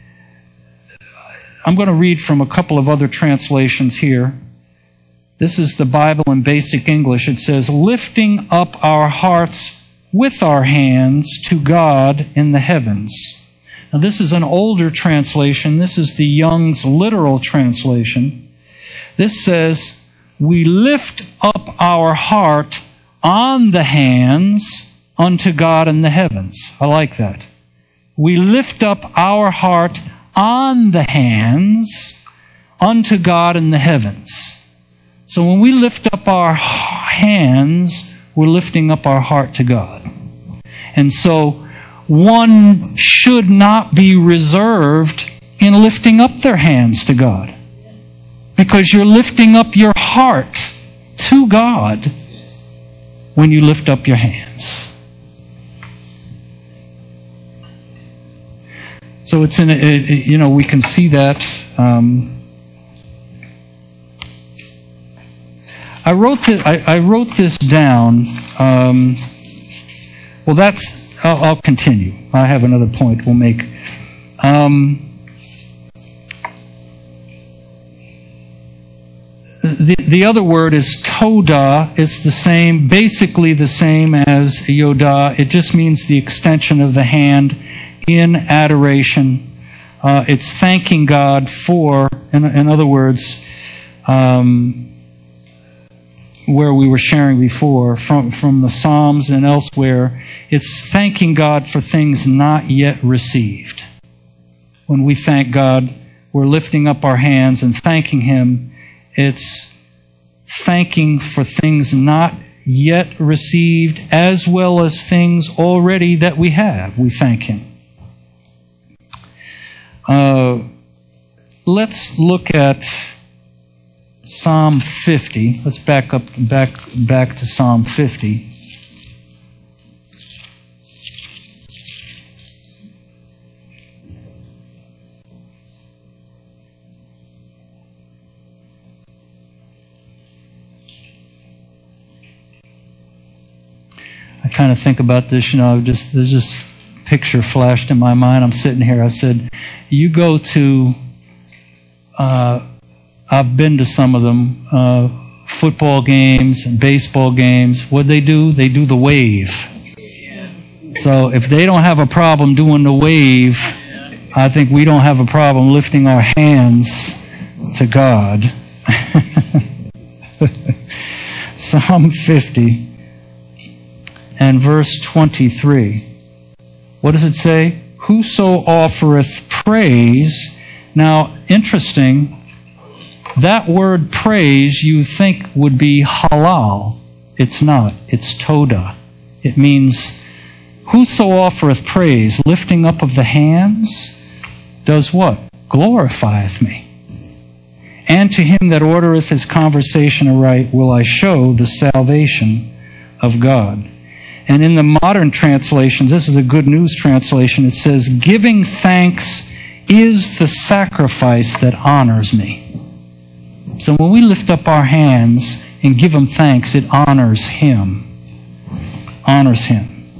going to read from a couple of other translations here. This is the Bible in Basic English. It says, lifting up our hearts with our hands to God in the heavens. Now this is an older translation. This is the Young's literal translation. This says, we lift up our heart on the hands unto God in the heavens. I like that. We lift up our heart on the hands unto God in the heavens. So when we lift up our hands, we're lifting up our heart to God. And so one should not be reserved in lifting up their hands to God. Because you're lifting up your heart to God when you lift up your hands. So it's we can see that. I wrote this down. I'll continue. I have another point we'll make. The other word is toda. It's basically the same as yoda. It just means the extension of the hand in adoration. It's thanking God for, in other words, where we were sharing before, from the Psalms and elsewhere, it's thanking God for things not yet received. When we thank God, we're lifting up our hands and thanking Him. It's thanking for things not yet received as well as things already that we have. We thank Him. Let's look at Psalm 50. Let's back to Psalm 50. I kind of think about this, there's this picture flashed in my mind. I'm sitting here. I said, you go to, I've been to some of them, football games and baseball games. What they do? They do the wave. So if they don't have a problem doing the wave, I think we don't have a problem lifting our hands to God. Psalm 50 and verse 23. What does it say? Whoso offereth praise. Now, interesting, that word praise you think would be halal. It's not. It's toda. It means whoso offereth praise, lifting up of the hands, does what? Glorifieth me. And to him that ordereth his conversation aright will I show the salvation of God. And in the modern translations, this is a Good News translation, it says, giving thanks is the sacrifice that honors me. So when we lift up our hands and give Him thanks, it honors Him. Honors Him.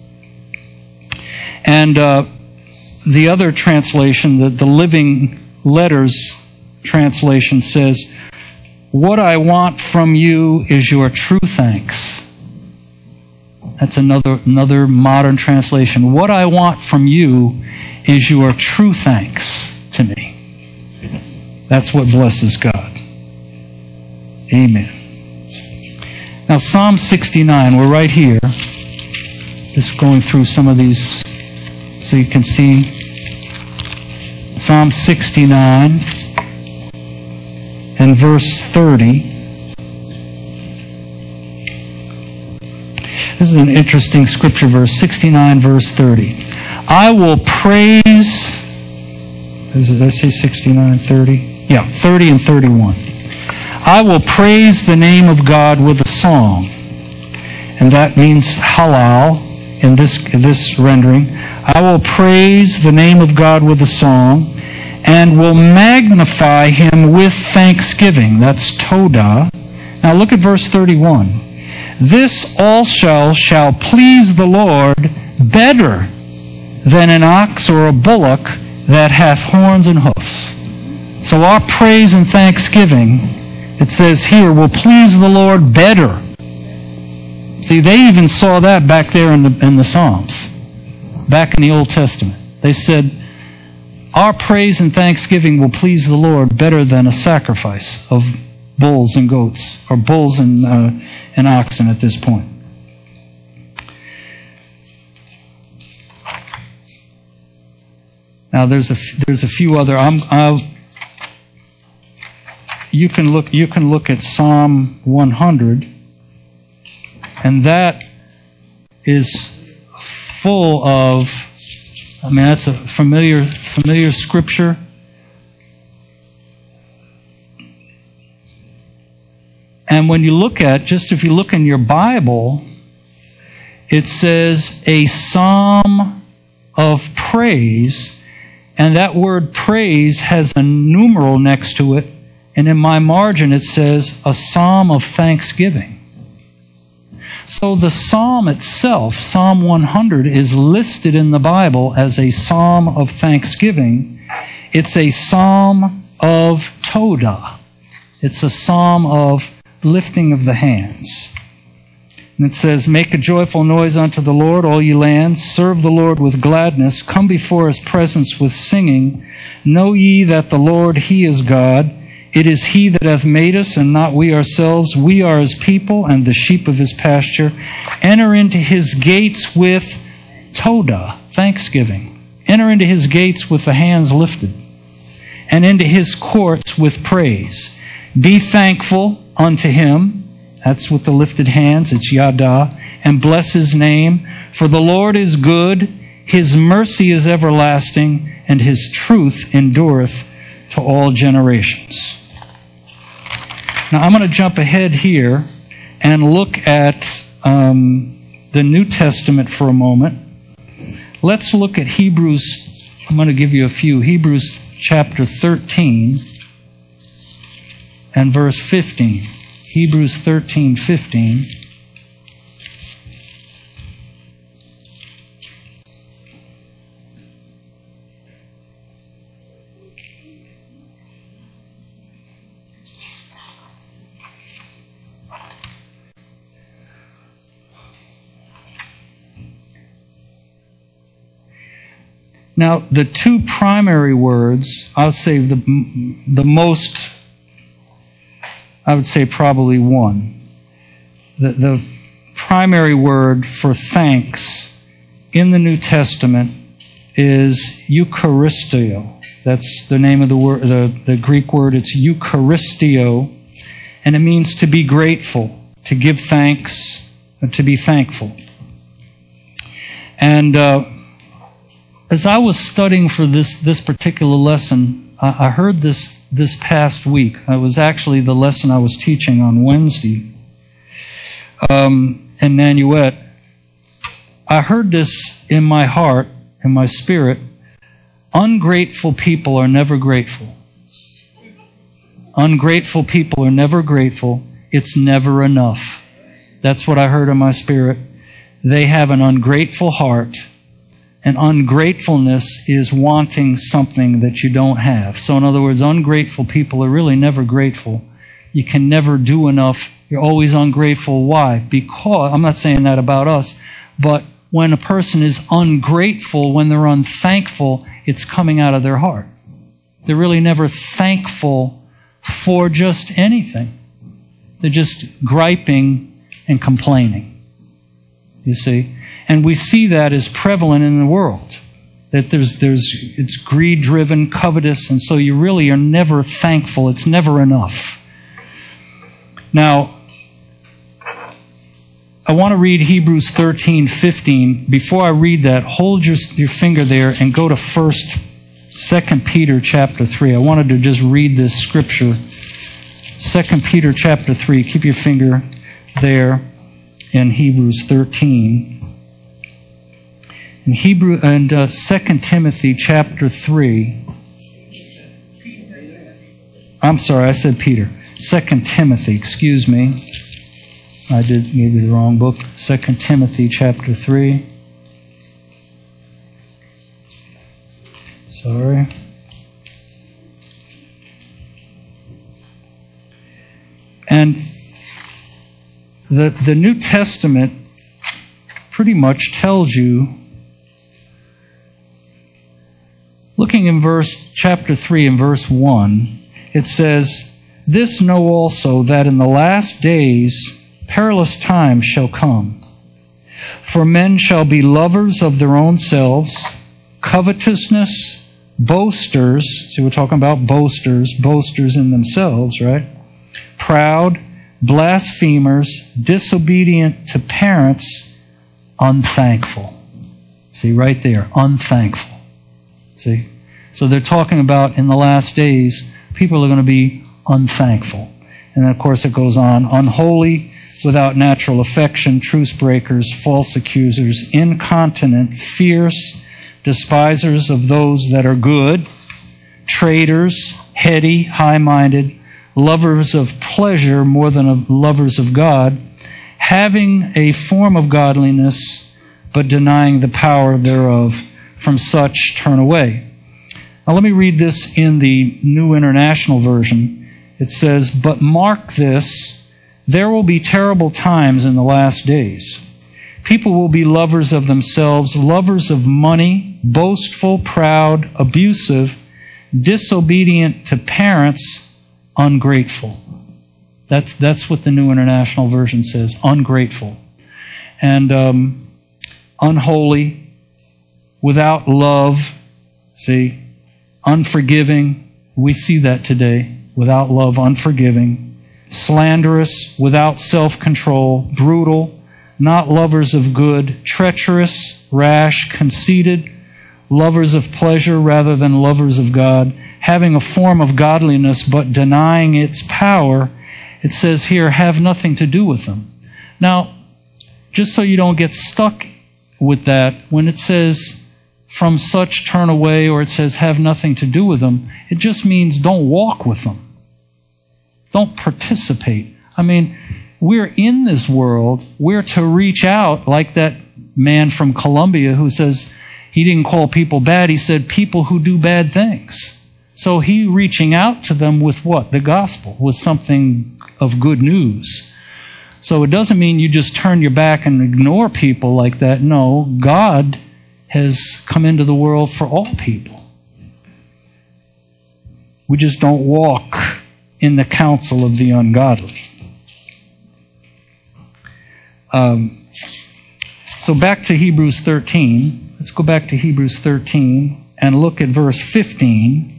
And the other translation, the Living Letters translation says, what I want from you is your true thanks. That's another modern translation. What I want from you is your true thanks to me. That's what blesses God. Amen. Now, Psalm 69, we're right here. Just going through some of these so you can see. Psalm 69 and verse 30. This is an interesting scripture verse, 69 verse 30. I will praise, did I say 69, 30? Yeah, 30 and 31. I will praise the name of God with a song. And that means halal in this rendering. I will praise the name of God with a song and will magnify Him with thanksgiving. That's toda. Now look at verse 31. This also shall please the Lord better than an ox or a bullock that hath horns and hoofs. So our praise and thanksgiving, it says here, will please the Lord better. See, they even saw that back there in the Psalms, back in the Old Testament. They said, our praise and thanksgiving will please the Lord better than a sacrifice of bulls and goats, or bulls and oxen at this point. Now there's a few other. You can look at Psalm 100, and that is full of. I mean, that's a familiar scripture. And when you look at, just if you look in your Bible, it says a psalm of praise, and that word praise has a numeral next to it, and in my margin it says a psalm of thanksgiving. So the psalm itself, Psalm 100, is listed in the Bible as a psalm of thanksgiving. It's a psalm of Todah. It's a psalm of lifting of the hands. And it says, make a joyful noise unto the Lord, all ye lands. Serve the Lord with gladness. Come before His presence with singing. Know ye that the Lord, He is God. It is He that hath made us, and not we ourselves. We are His people, and the sheep of His pasture. Enter into His gates with Todah, thanksgiving. Enter into His gates with the hands lifted, and into His courts with praise. Be thankful unto Him. That's with the lifted hands. It's Yada. And bless His name. For the Lord is good. His mercy is everlasting, and His truth endureth to all generations. Now I'm going to jump ahead here and look at the New Testament for a moment. Let's look at Hebrews. I'm going to give you a few. Hebrews chapter 13 and verse 15. Hebrews 13:15. Now, the two primary words, I'll say the most, I would say probably one. The primary word for thanks in the New Testament is Eucharistio. That's the name of the word, the Greek word. It's Eucharistio, and it means to be grateful, to give thanks, to be thankful. And as I was studying for this particular lesson, I heard this past week. It was actually the lesson I was teaching on Wednesday in Nanuet. I heard this in my heart, in my spirit. Ungrateful people are never grateful. Ungrateful people are never grateful. It's never enough. That's what I heard in my spirit. They have an ungrateful heart. And ungratefulness is wanting something that you don't have. So in other words, ungrateful people are really never grateful. You can never do enough. You're always ungrateful. Why? Because, I'm not saying that about us, but when a person is ungrateful, when they're unthankful, it's coming out of their heart. They're really never thankful for just anything. They're just griping and complaining. You see? And we see that as prevalent in the world. That it's greed-driven, covetous, and so you really are never thankful. It's never enough. Now, I want to read Hebrews 13:15. Before I read that, hold your finger there and go to 2 Peter chapter 3. I wanted to just read this scripture. 2 Peter chapter 3. Keep your finger there in Hebrews 13. In 2 Timothy chapter 3. I'm sorry, I said Peter. 2 Timothy, excuse me. I gave you the wrong book. 2 Timothy chapter 3. Sorry. And the New Testament pretty much tells you, looking in chapter 3 and verse 1, it says, "This know also, that in the last days perilous times shall come. For men shall be lovers of their own selves, covetousness, boasters." See, we're talking about boasters in themselves, right? "Proud, blasphemers, disobedient to parents, unthankful." See, right there, unthankful. See? So they're talking about in the last days, people are going to be unthankful. And then, of course, it goes on. Unholy, without natural affection, truce breakers, false accusers, incontinent, fierce, despisers of those that are good, traitors, heady, high-minded, lovers of pleasure more than of lovers of God, having a form of godliness, but denying the power thereof. From such turn away. Now let me read this in the New International Version. It says, "But mark this, there will be terrible times in the last days. People will be lovers of themselves, lovers of money, boastful, proud, abusive, disobedient to parents, ungrateful." That's what the New International Version says, ungrateful. And unholy, without love, see, unforgiving. We see that today. Without love, unforgiving. Slanderous, without self-control, brutal, not lovers of good, treacherous, rash, conceited, lovers of pleasure rather than lovers of God, having a form of godliness but denying its power. It says here, have nothing to do with them. Now, just so you don't get stuck with that, when it says, from such turn away, or it says have nothing to do with them, it just means don't walk with them. Don't participate. I mean, we're in this world. We're to reach out like that man from Colombia who says he didn't call people bad. He said people who do bad things. So he reaching out to them with what? The gospel, with something of good news. So it doesn't mean you just turn your back and ignore people like that. No, God has come into the world for all people. We just don't walk in the counsel of the ungodly. So back to Hebrews 13. Let's go back to Hebrews 13 and look at verse 15.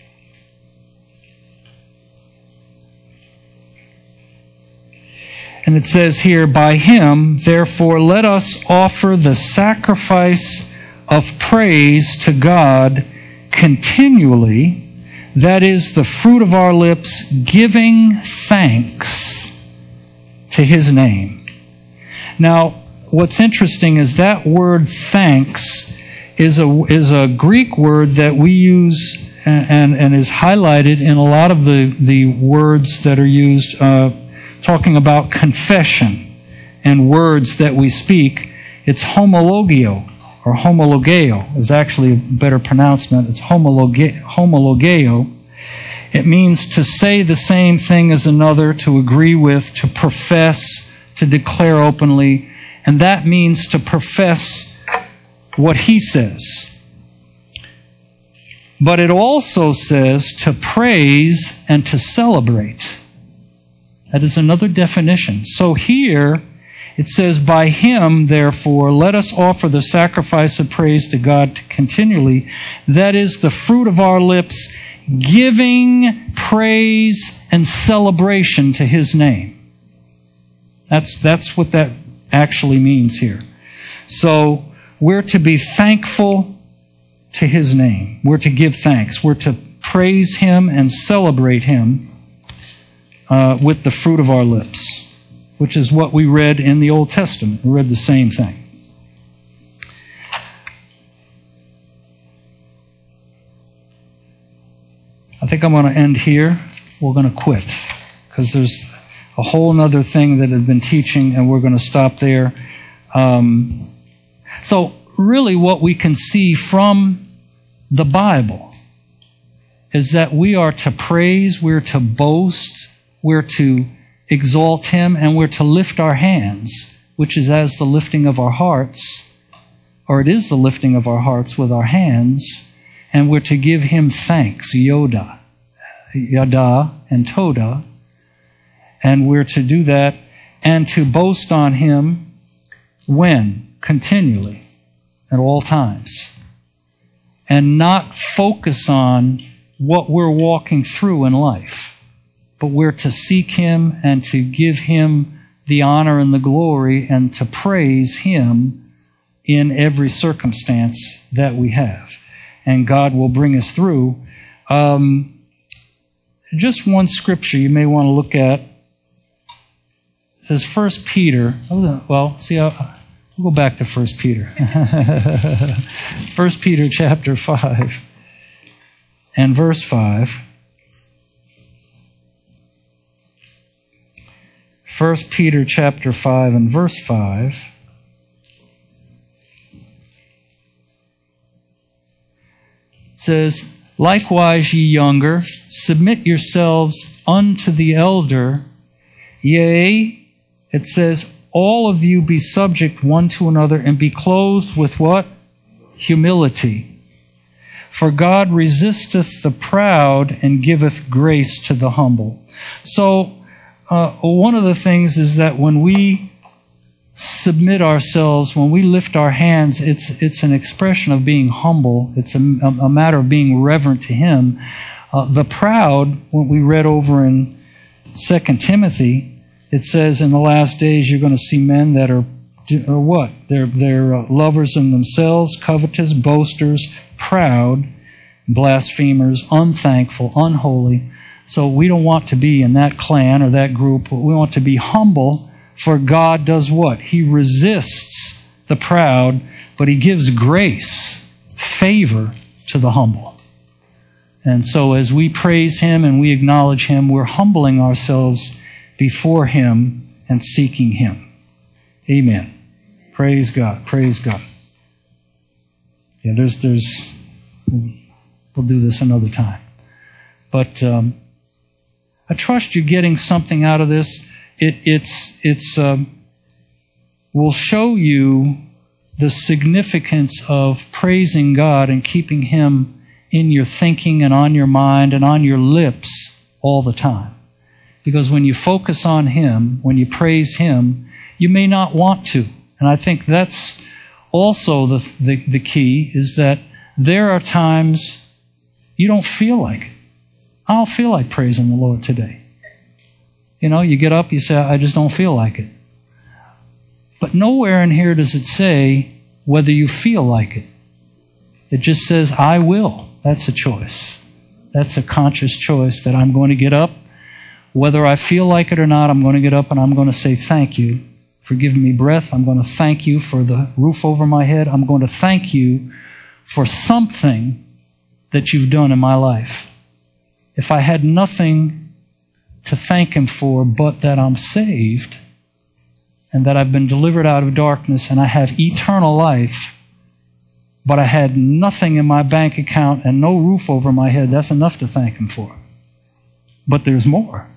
And it says here, "By him, therefore, let us offer the sacrifice of praise to God continually, that is the fruit of our lips, giving thanks to his name." Now, what's interesting is that word thanks is a Greek word that we use and is highlighted in a lot of the words that are used talking about confession and words that we speak. It's homologio, or homologeo is actually a better pronouncement. It's homologeo. It means to say the same thing as another, to agree with, to profess, to declare openly. And that means to profess what he says. But it also says to praise and to celebrate. That is another definition. So here it says, "By him, therefore, let us offer the sacrifice of praise to God continually. That is the fruit of our lips, giving praise and celebration to his name." That's what that actually means here. So we're to be thankful to his name. We're to give thanks. We're to praise him and celebrate him with the fruit of our lips, which is what we read in the Old Testament. We read the same thing. I think I'm going to end here. We're going to quit because there's a whole other thing that I've been teaching, and we're going to stop there. So really what we can see from the Bible is that we are to praise, we're to boast, we're to exalt him, and we're to lift our hands, which is as the lifting of our hearts, or it is the lifting of our hearts with our hands, and we're to give him thanks, yada and toda, and we're to do that and to boast on him when? Continually, at all times, and not focus on what we're walking through in life, but we're to seek him and to give him the honor and the glory and to praise him in every circumstance that we have. And God will bring us through. just one scripture you may want to look at. It says 1 Peter. Well, see, we'll go back to 1 Peter. 1 Peter chapter 5 and verse 5. 1 Peter chapter 5 and verse 5. Says, likewise, ye younger, submit yourselves unto the elder. Yea, it says, all of you be subject one to another, and be clothed with what? Humility. For God resisteth the proud, and giveth grace to the humble. So, one of the things is that when we submit ourselves, when we lift our hands, it's an expression of being humble. It's a matter of being reverent to Him. The proud, what we read over in 2 Timothy, it says in the last days you're going to see men that are what? They're lovers of themselves, covetous, boasters, proud, blasphemers, unthankful, unholy. So we don't want to be in that clan or that group. We want to be humble. For God does what? He resists the proud, but He gives grace, favor to the humble. And so as we praise Him and we acknowledge Him, we're humbling ourselves before Him and seeking Him. Amen. Praise God. Praise God. Yeah, we'll do this another time. But I trust you're getting something out of this. It's will show you the significance of praising God and keeping Him in your thinking and on your mind and on your lips all the time. Because when you focus on Him, when you praise Him, you may not want to. And I think that's also the key, is that there are times you don't feel like it. I don't feel like praising the Lord today. You know, you get up, you say, I just don't feel like it. But nowhere in here does it say whether you feel like it. It just says, I will. That's a choice. That's a conscious choice that I'm going to get up. Whether I feel like it or not, I'm going to get up and I'm going to say thank you for giving me breath. I'm going to thank you for the roof over my head. I'm going to thank you for something that you've done in my life. If I had nothing to thank Him for but that I'm saved and that I've been delivered out of darkness and I have eternal life, but I had nothing in my bank account and no roof over my head, that's enough to thank Him for. But there's more.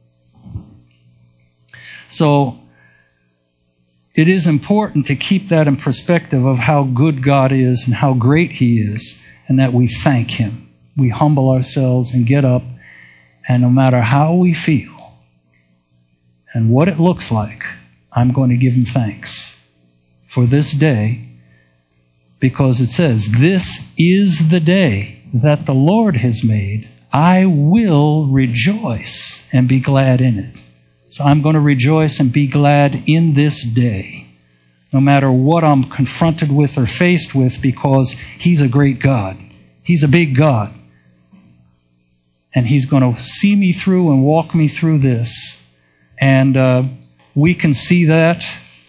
So it is important to keep that in perspective of how good God is and how great He is, and that we thank Him. We humble ourselves and get up, and no matter how we feel and what it looks like, I'm going to give Him thanks for this day, because it says, this is the day that the Lord has made. I will rejoice and be glad in it. So I'm going to rejoice and be glad in this day, no matter what I'm confronted with or faced with, because He's a great God. He's a big God. And He's going to see me through and walk me through this. And we can see that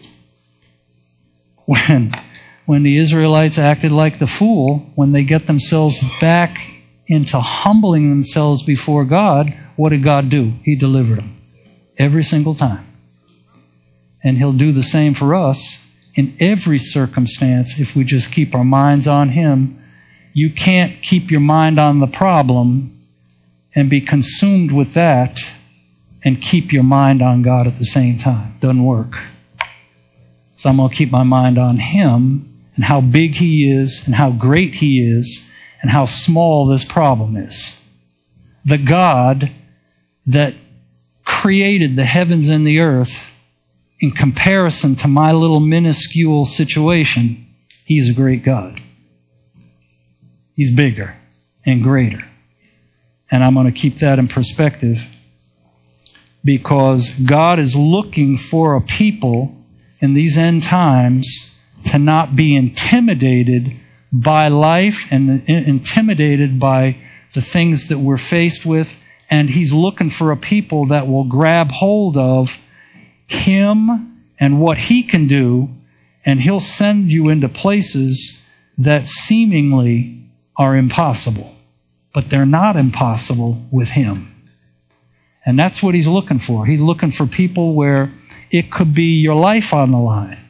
when the Israelites acted like the fool, when they get themselves back into humbling themselves before God, what did God do? He delivered them every single time. And He'll do the same for us in every circumstance if we just keep our minds on Him. You can't keep your mind on the problem and be consumed with that and keep your mind on God at the same time. Doesn't work. So I'm going to keep my mind on Him and how big He is and how great He is and how small this problem is. The God that created the heavens and the earth, in comparison to my little minuscule situation, He's a great God. He's bigger and greater. And I'm going to keep that in perspective, because God is looking for a people in these end times to not be intimidated by life and intimidated by the things that we're faced with And He's looking for a people that will grab hold of Him and what He can do, and He'll send you into places that seemingly are impossible. But they're not impossible with Him. And that's what He's looking for. He's looking for people where it could be your life on the line.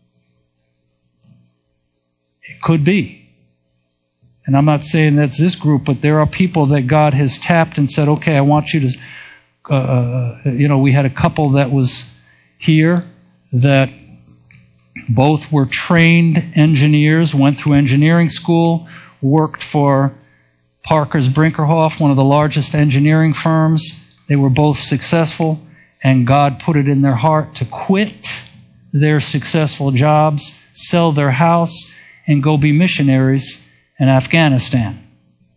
It could be. And I'm not saying that's this group, but there are people that God has tapped and said, okay, I want you to, we had a couple that was here that both were trained engineers, went through engineering school, worked for Parker's Brinkerhoff, one of the largest engineering firms. They were both successful, and God put it in their heart to quit their successful jobs, sell their house, and go be missionaries in Afghanistan.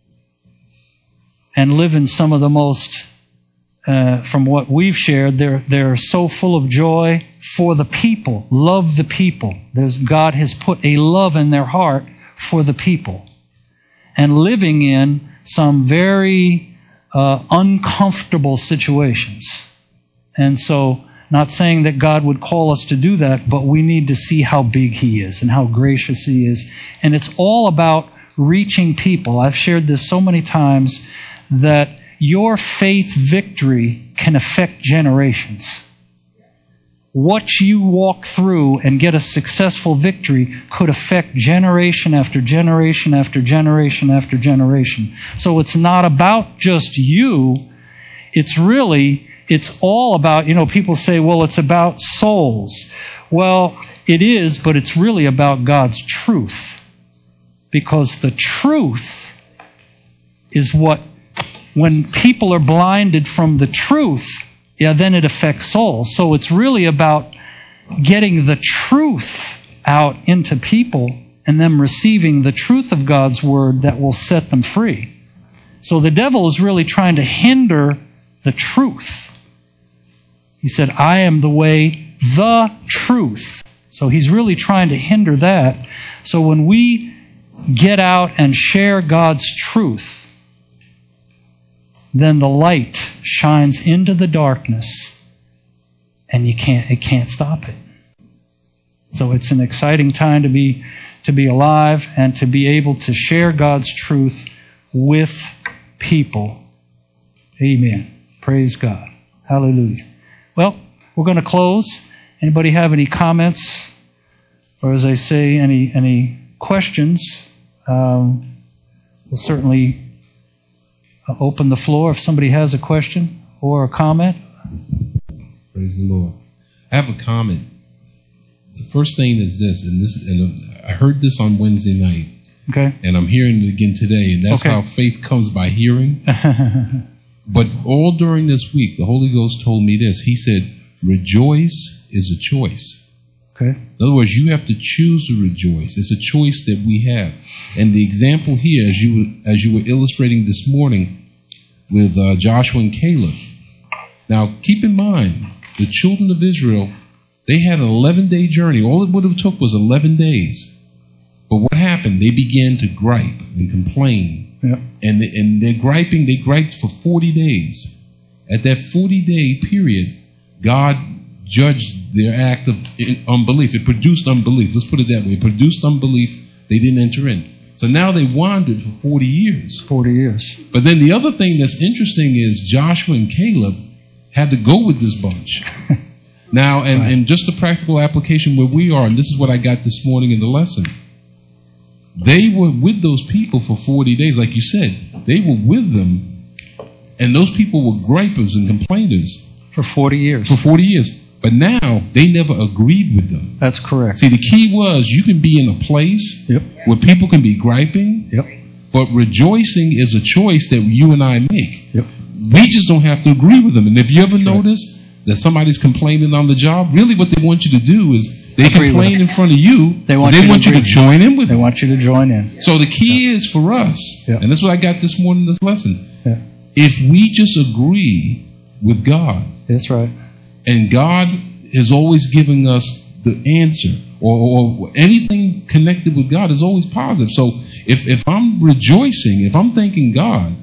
And live in some of the most, from what we've shared, they're so full of joy for the people, love the people. God has put a love in their heart for the people. And living in some very uncomfortable situations. And so, not saying that God would call us to do that, but we need to see how big He is and how gracious He is. And it's all about reaching people. I've shared this so many times that your faith victory can affect generations. What you walk through and get a successful victory could affect generation after generation after generation after generation. So it's not about just you. It's all about, people say, well, it's about souls. Well, it is, but it's really about God's truth. Because the truth is what, when people are blinded from the truth, then it affects souls. So it's really about getting the truth out into people and them receiving the truth of God's Word that will set them free. So the devil is really trying to hinder the truth. He said, I am the way, the truth. So he's really trying to hinder that. So when we get out and share God's truth, then the light shines into the darkness, and it can't stop it. So it's an exciting time to be alive and to be able to share God's truth with people. Amen. Praise God. Hallelujah. Well, we're going to close. Anybody have any comments? Or as I say, any questions? We'll certainly open the floor if somebody has a question or a comment. Praise the Lord. I have a comment. The first thing is this, and I heard this on Wednesday night. Okay. And I'm hearing it again today, and that's how faith comes by hearing. But all during this week, the Holy Ghost told me this. He said, rejoice is a choice. Okay. In other words, you have to choose to rejoice. It's a choice that we have. And the example here, as you were illustrating this morning with Joshua and Caleb. Now, keep in mind, the children of Israel, they had an 11-day journey. All it would have took was 11 days. But what happened? They began to gripe and complain. Yep. And they're griping. They griped for 40 days. At that 40-day period, God judged their act of unbelief. It produced unbelief. Let's put it that way. It produced unbelief. They didn't enter in. So now they wandered for 40 years. 40 years. But then the other thing that's interesting is Joshua and Caleb had to go with this bunch. Now, and just a practical application where we are, and this is what I got this morning in the lesson. They were with those people for 40 days. Like you said, they were with them, and those people were gripers and complainers. For 40 years. For 40 years. But now, they never agreed with them. That's correct. See, the key was you can be in a place where people can be griping, but rejoicing is a choice that you and I make. We just don't have to agree with them. And if you ever notice that somebody's complaining on the job, really what they want you to do is they complain in front of you. They want you to join in with them. They want you to join in. So the key is for us, and this is what I got this morning in this lesson. If we just agree with God. That's right. And God is always giving us the answer, or anything connected with God is always positive. So if I'm rejoicing, if I'm thanking God,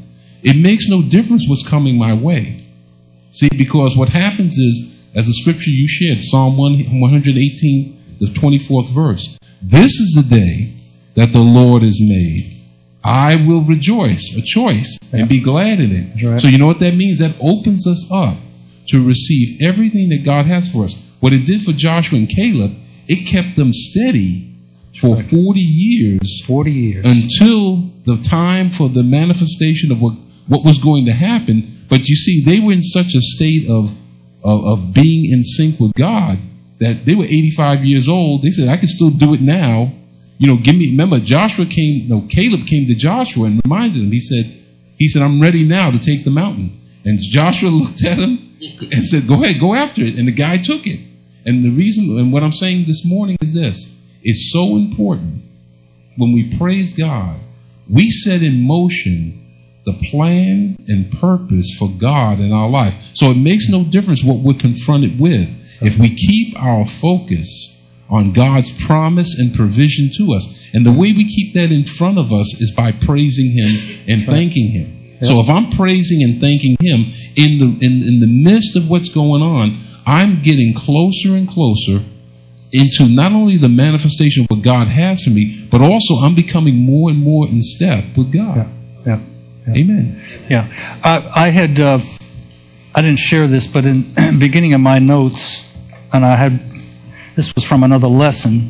it makes no difference what's coming my way. See, because what happens is, as the scripture you shared, Psalm 118, the 24th verse, this is the day that the Lord has made. I will rejoice, a choice, and be glad in it. Right. So you know what that means? That opens us up to receive everything that God has for us. What it did for Joshua and Caleb, it kept them steady for 40 years. 40 years. Until the time for the manifestation of what was going to happen. But you see, they were in such a state of being in sync with God that they were 85 years old. They said, I can still do it now. You know, remember, Caleb came to Joshua and reminded him. He said, I'm ready now to take the mountain. And Joshua looked at him and said, go ahead, go after it. And the guy took it. And the reason, and what I'm saying this morning is this. It's so important when we praise God, we set in motion the plan and purpose for God in our life. So it makes no difference what we're confronted with. If we keep our focus on God's promise and provision to us. And the way we keep that in front of us is by praising Him and thanking Him. Yep. So if I'm praising and thanking Him in the midst of what's going on, I'm getting closer and closer into not only the manifestation of what God has for me, but also I'm becoming more and more in step with God. Yeah. Amen. Yeah. I didn't share this, but in the beginning of my notes, and this was from another lesson.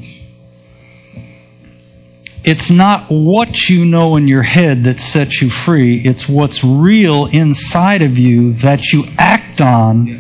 It's not what you know in your head that sets you free. It's what's real inside of you that you act on,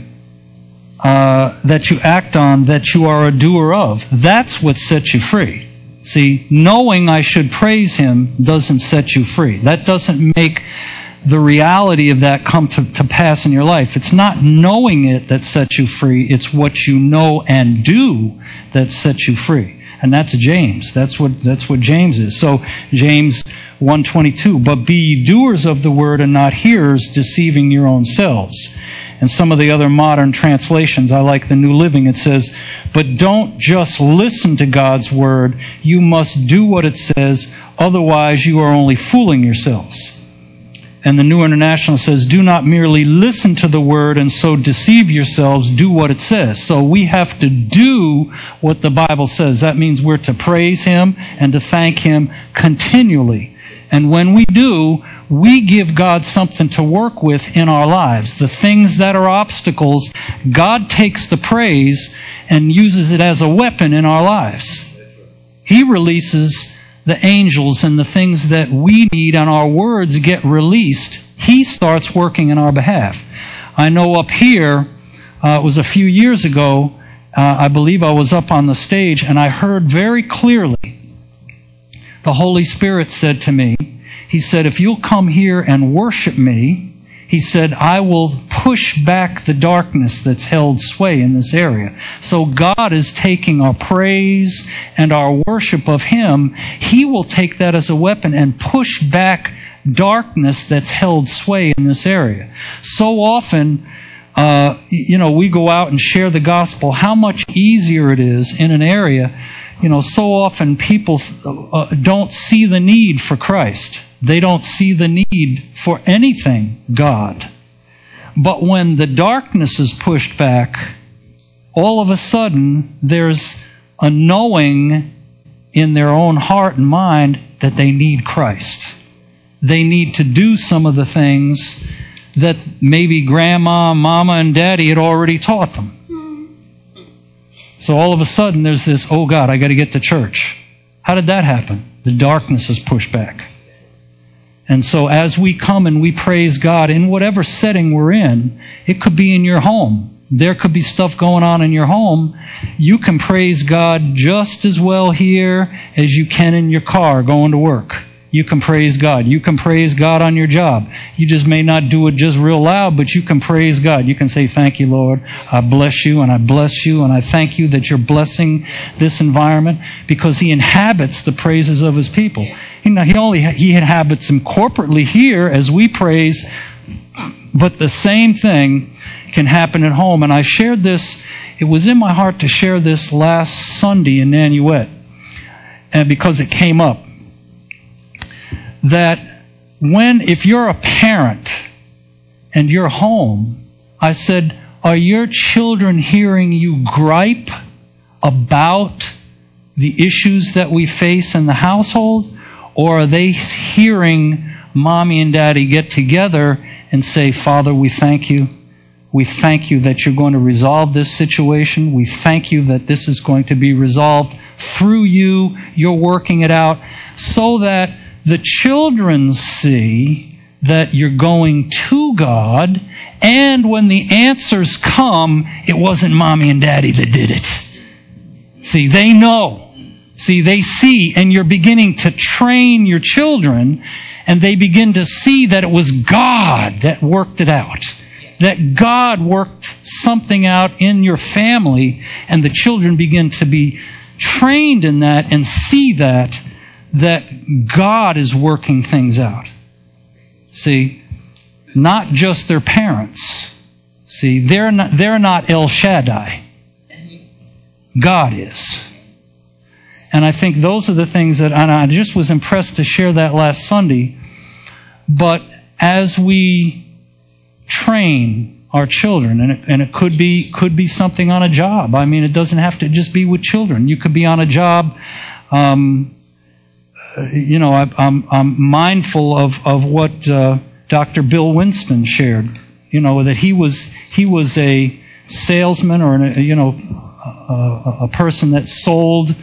that you are a doer of. That's what sets you free. See, knowing I should praise Him doesn't set you free. That doesn't make the reality of that come to pass in your life. It's not knowing it that sets you free. It's what you know and do that sets you free. And that's James. That's what James is. So James 1:22, but be ye doers of the word and not hearers, deceiving your own selves. And some of the other modern translations, I like the New Living, it says, but don't just listen to God's word, you must do what it says, otherwise you are only fooling yourselves. And the New International says, do not merely listen to the word and so deceive yourselves, do what it says. So we have to do what the Bible says. That means we're to praise Him and to thank Him continually. And when we do, we give God something to work with in our lives. The things that are obstacles, God takes the praise and uses it as a weapon in our lives. He releases the angels and the things that we need, and our words get released. He starts working in our behalf. I know up here, it was a few years ago, I believe I was up on the stage, and I heard very clearly the Holy Spirit said to me, He said, if you'll come here and worship me, He said, I will push back the darkness that's held sway in this area. So God is taking our praise and our worship of Him. He will take that as a weapon and push back darkness that's held sway in this area. So often, we go out and share the gospel. How much easier it is in an area. So often people don't see the need for Christ. They don't see the need for anything God. But when the darkness is pushed back, all of a sudden there's a knowing in their own heart and mind that they need Christ. They need to do some of the things that maybe grandma, mama, and daddy had already taught them. So all of a sudden there's this, oh God, I got to get to church. How did that happen? The darkness is pushed back. And so as we come and we praise God in whatever setting we're in, it could be in your home. There could be stuff going on in your home. You can praise God just as well here as you can in your car going to work. You can praise God. You can praise God on your job. You just may not do it just real loud, but you can praise God. You can say, thank you, Lord. I bless you and I bless you and I thank you that you're blessing this environment, because He inhabits the praises of His people. He inhabits them corporately here as we praise, but the same thing can happen at home. And I shared this, it was in my heart to share this last Sunday in Nanuet, and because it came up. That if you're a parent and you're home, I said, are your children hearing you gripe about the issues that we face in the household? Or are they hearing Mommy and Daddy get together and say, Father, we thank you. We thank you that you're going to resolve this situation. We thank you that this is going to be resolved through you. You're working it out so that the children see that you're going to God, and when the answers come, it wasn't Mommy and Daddy that did it. See, they know. See, they see, and you're beginning to train your children, and they begin to see that it was God that worked it out. That God worked something out in your family, and the children begin to be trained in that and see that God is working things out. See, not just their parents. See, they're not El Shaddai. God is. And I think those are the things that, and I just was impressed to share that last Sunday. But as we train our children, and it could be something on a job. I mean, it doesn't have to just be with children. You could be on a job. I'm mindful of what Dr. Bill Winston shared. That he was a salesman, or a person that sold.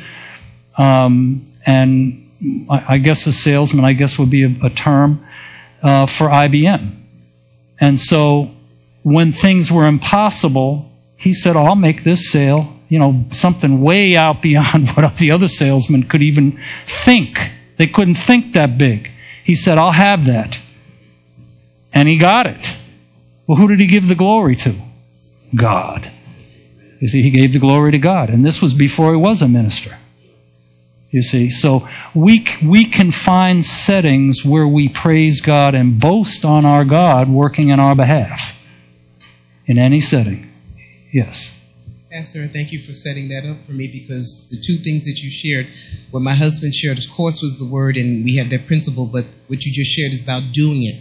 And I guess a salesman, would be a term for IBM. And so when things were impossible, he said, I'll make this sale, something way out beyond what the other salesmen could even think. They couldn't think that big. He said, I'll have that. And he got it. Well, who did he give the glory to? God. You see, he gave the glory to God. And this was before he was a minister. You see, so we can find settings where we praise God and boast on our God working on our behalf. In any setting. Yes. Pastor, thank you for setting that up for me, because the two things that you shared, what my husband shared, of course, was the word, and we have that principle, but what you just shared is about doing it.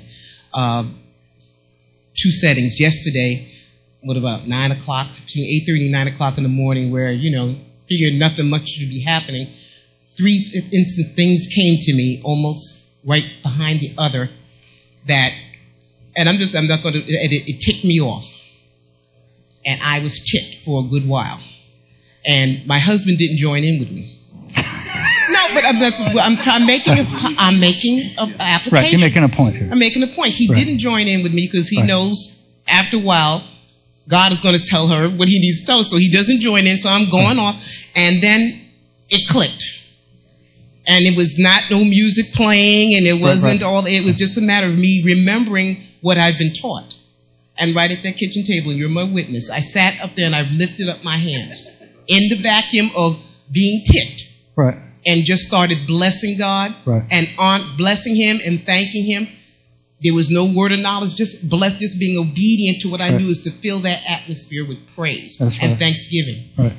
Two settings. Yesterday, about 9 o'clock, between 8:30 and 9 o'clock in the morning, where, figured nothing much should be happening. 3 instant things came to me, almost right behind the other, that, and I'm not going to, it ticked me off. And I was ticked for a good while. And my husband didn't join in with me. No, but I'm making an application. Right, you're making a point here. I'm making a point. He didn't join in with me because he knows after a while God is going to tell her what he needs to tell her. So he doesn't join in, so I'm going off. And then it clicked. And it was not no music playing, and it wasn't all, it was just a matter of me remembering what I've been taught. And right at that kitchen table, and you're my witness, I sat up there and I've lifted up my hands in the vacuum of being ticked. Right. And just started blessing God. Right. And blessing him and thanking him. There was no word of knowledge, just being obedient to what I knew is to fill that atmosphere with praise and thanksgiving. Right.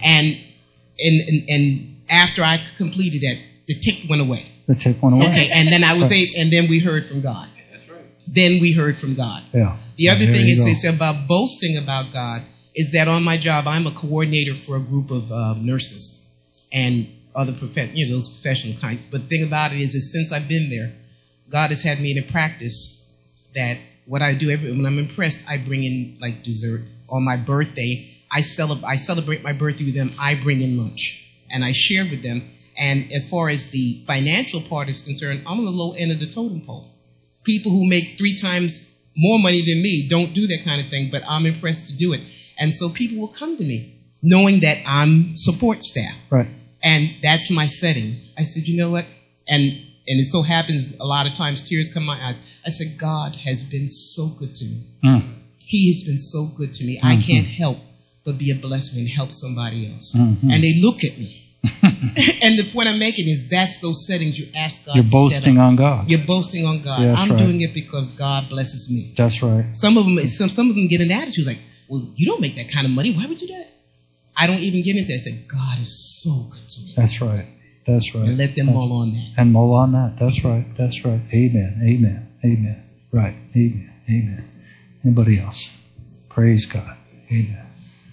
And after I completed that, the tick went away. The tick went away. Okay, and then and then we heard from God. That's right. Then we heard from God. Yeah. The other thing is about boasting about God is that on my job, I'm a coordinator for a group of nurses and other those professional kinds. But the thing about it is since I've been there, God has had me in a practice that what I do when I'm impressed, I bring in like dessert. On my birthday, I celebrate my birthday with them. I bring in lunch and I share with them. And as far as the financial part is concerned, I'm on the low end of the totem pole. People who make 3 times more money than me don't do that kind of thing, but I'm impressed to do it. And so people will come to me knowing that I'm support staff. Right. And that's my setting. I said, you know what? And it so happens a lot of times tears come to my eyes. I said, God has been so good to me. Mm. He has been so good to me. Mm-hmm. I can't help but be a blessing and help somebody else. Mm-hmm. And they look at me. And the point I'm making is that's those settings you ask God. You're boasting on God. You're boasting on God. Yeah, I'm doing it because God blesses me. That's right. Some of them get an attitude like, well, you don't make that kind of money. Why would you do that? I don't even get into that. I said, God is so good to me. That's right. That's right. And let them mull on that. And mull on that. That's right. That's right. Amen. Amen. Amen. Right. Amen. Amen. Anybody else? Praise God. Amen.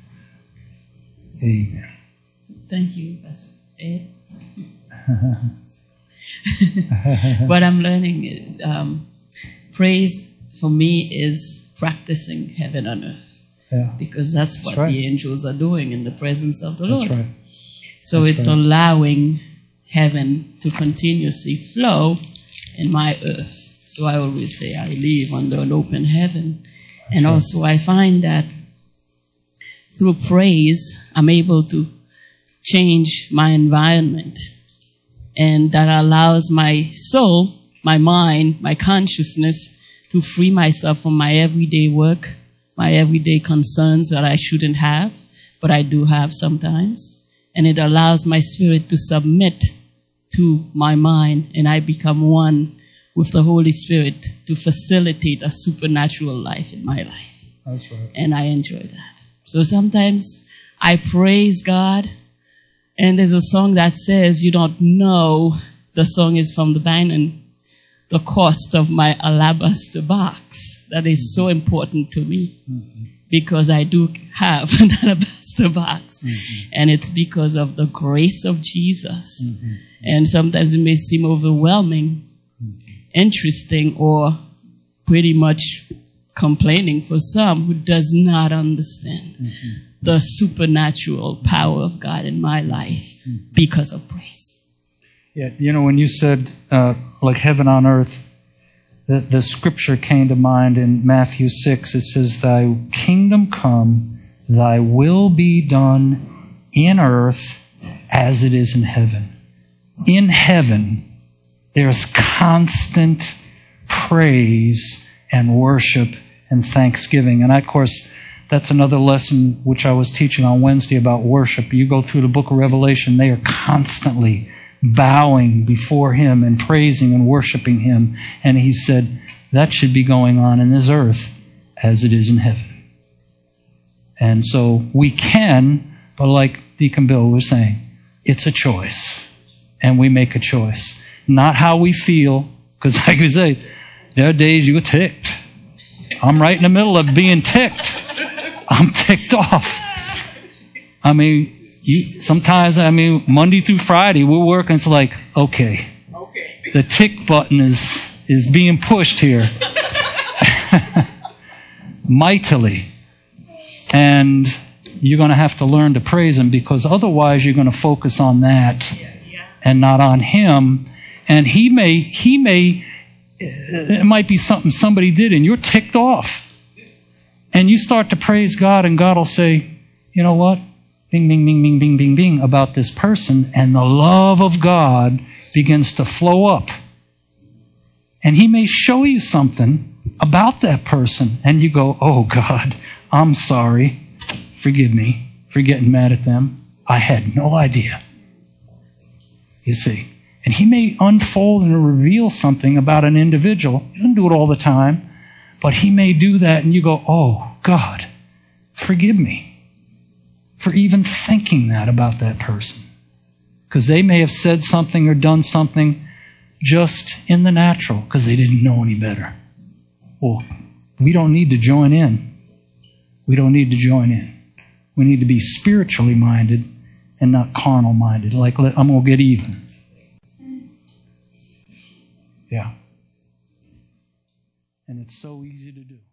Amen. Thank you, Pastor Ed. What I'm learning is praise for me is practicing heaven on earth. Yeah. Because that's what right. the angels are doing in the presence of the That's Lord. right. So That's it's right. allowing heaven to continuously flow in my earth. So I always say I live under an open heaven. And right. also I find that through praise, I'm able to change my environment. And that allows my soul, my mind, my consciousness to free myself from my everyday work, my everyday concerns that I shouldn't have, but I do have sometimes. And it allows my spirit to submit to my mind, and I become one with the Holy Spirit to facilitate a supernatural life in my life. That's right. And I enjoy that. So sometimes I praise God, and there's a song that says, you don't know, the song is from the band, and the cost of my alabaster box. That is so important to me, because I do have an alabaster box, and it's because of the grace of Jesus. And sometimes it may seem overwhelming, interesting, or pretty much complaining for some who does not understand the supernatural power of God in my life because of praise. Yeah, you know, when you said like heaven on earth, the scripture came to mind in Matthew 6. It says, "Thy kingdom come, thy will be done in earth as it is in heaven." In heaven, there's constant praise and worship and thanksgiving. And of course, that's another lesson which I was teaching on Wednesday about worship. You go through the book of Revelation, they are constantly bowing before Him and praising and worshiping Him. And He said, that should be going on in this earth as it is in heaven. And so we can, but like Deacon Bill was saying, it's a choice. And we make a choice. Not how we feel, because like you say, there are days you get ticked. I'm right in the middle of being ticked. I'm ticked off. I mean, sometimes, Monday through Friday, we're working, it's like, okay. The tick button is being pushed here. Mightily. And you're going to have to learn to praise Him, because otherwise you're going to focus on that and not on Him. And He may, it might be something somebody did and you're ticked off. And you start to praise God, and God will say, you know what? Bing, bing, bing, bing, bing, bing, bing about this person. And the love of God begins to flow up. And He may show you something about that person. And you go, oh God, I'm sorry. Forgive me for getting mad at them. I had no idea. You see. And He may unfold and reveal something about an individual. He doesn't do it all the time. But He may do that, and you go, oh, God, forgive me for even thinking that about that person. Because they may have said something or done something just in the natural because they didn't know any better. Well, we don't need to join in. We don't need to join in. We need to be spiritually minded and not carnal minded. Like, I'm going to get even. Yeah. And it's so easy to do.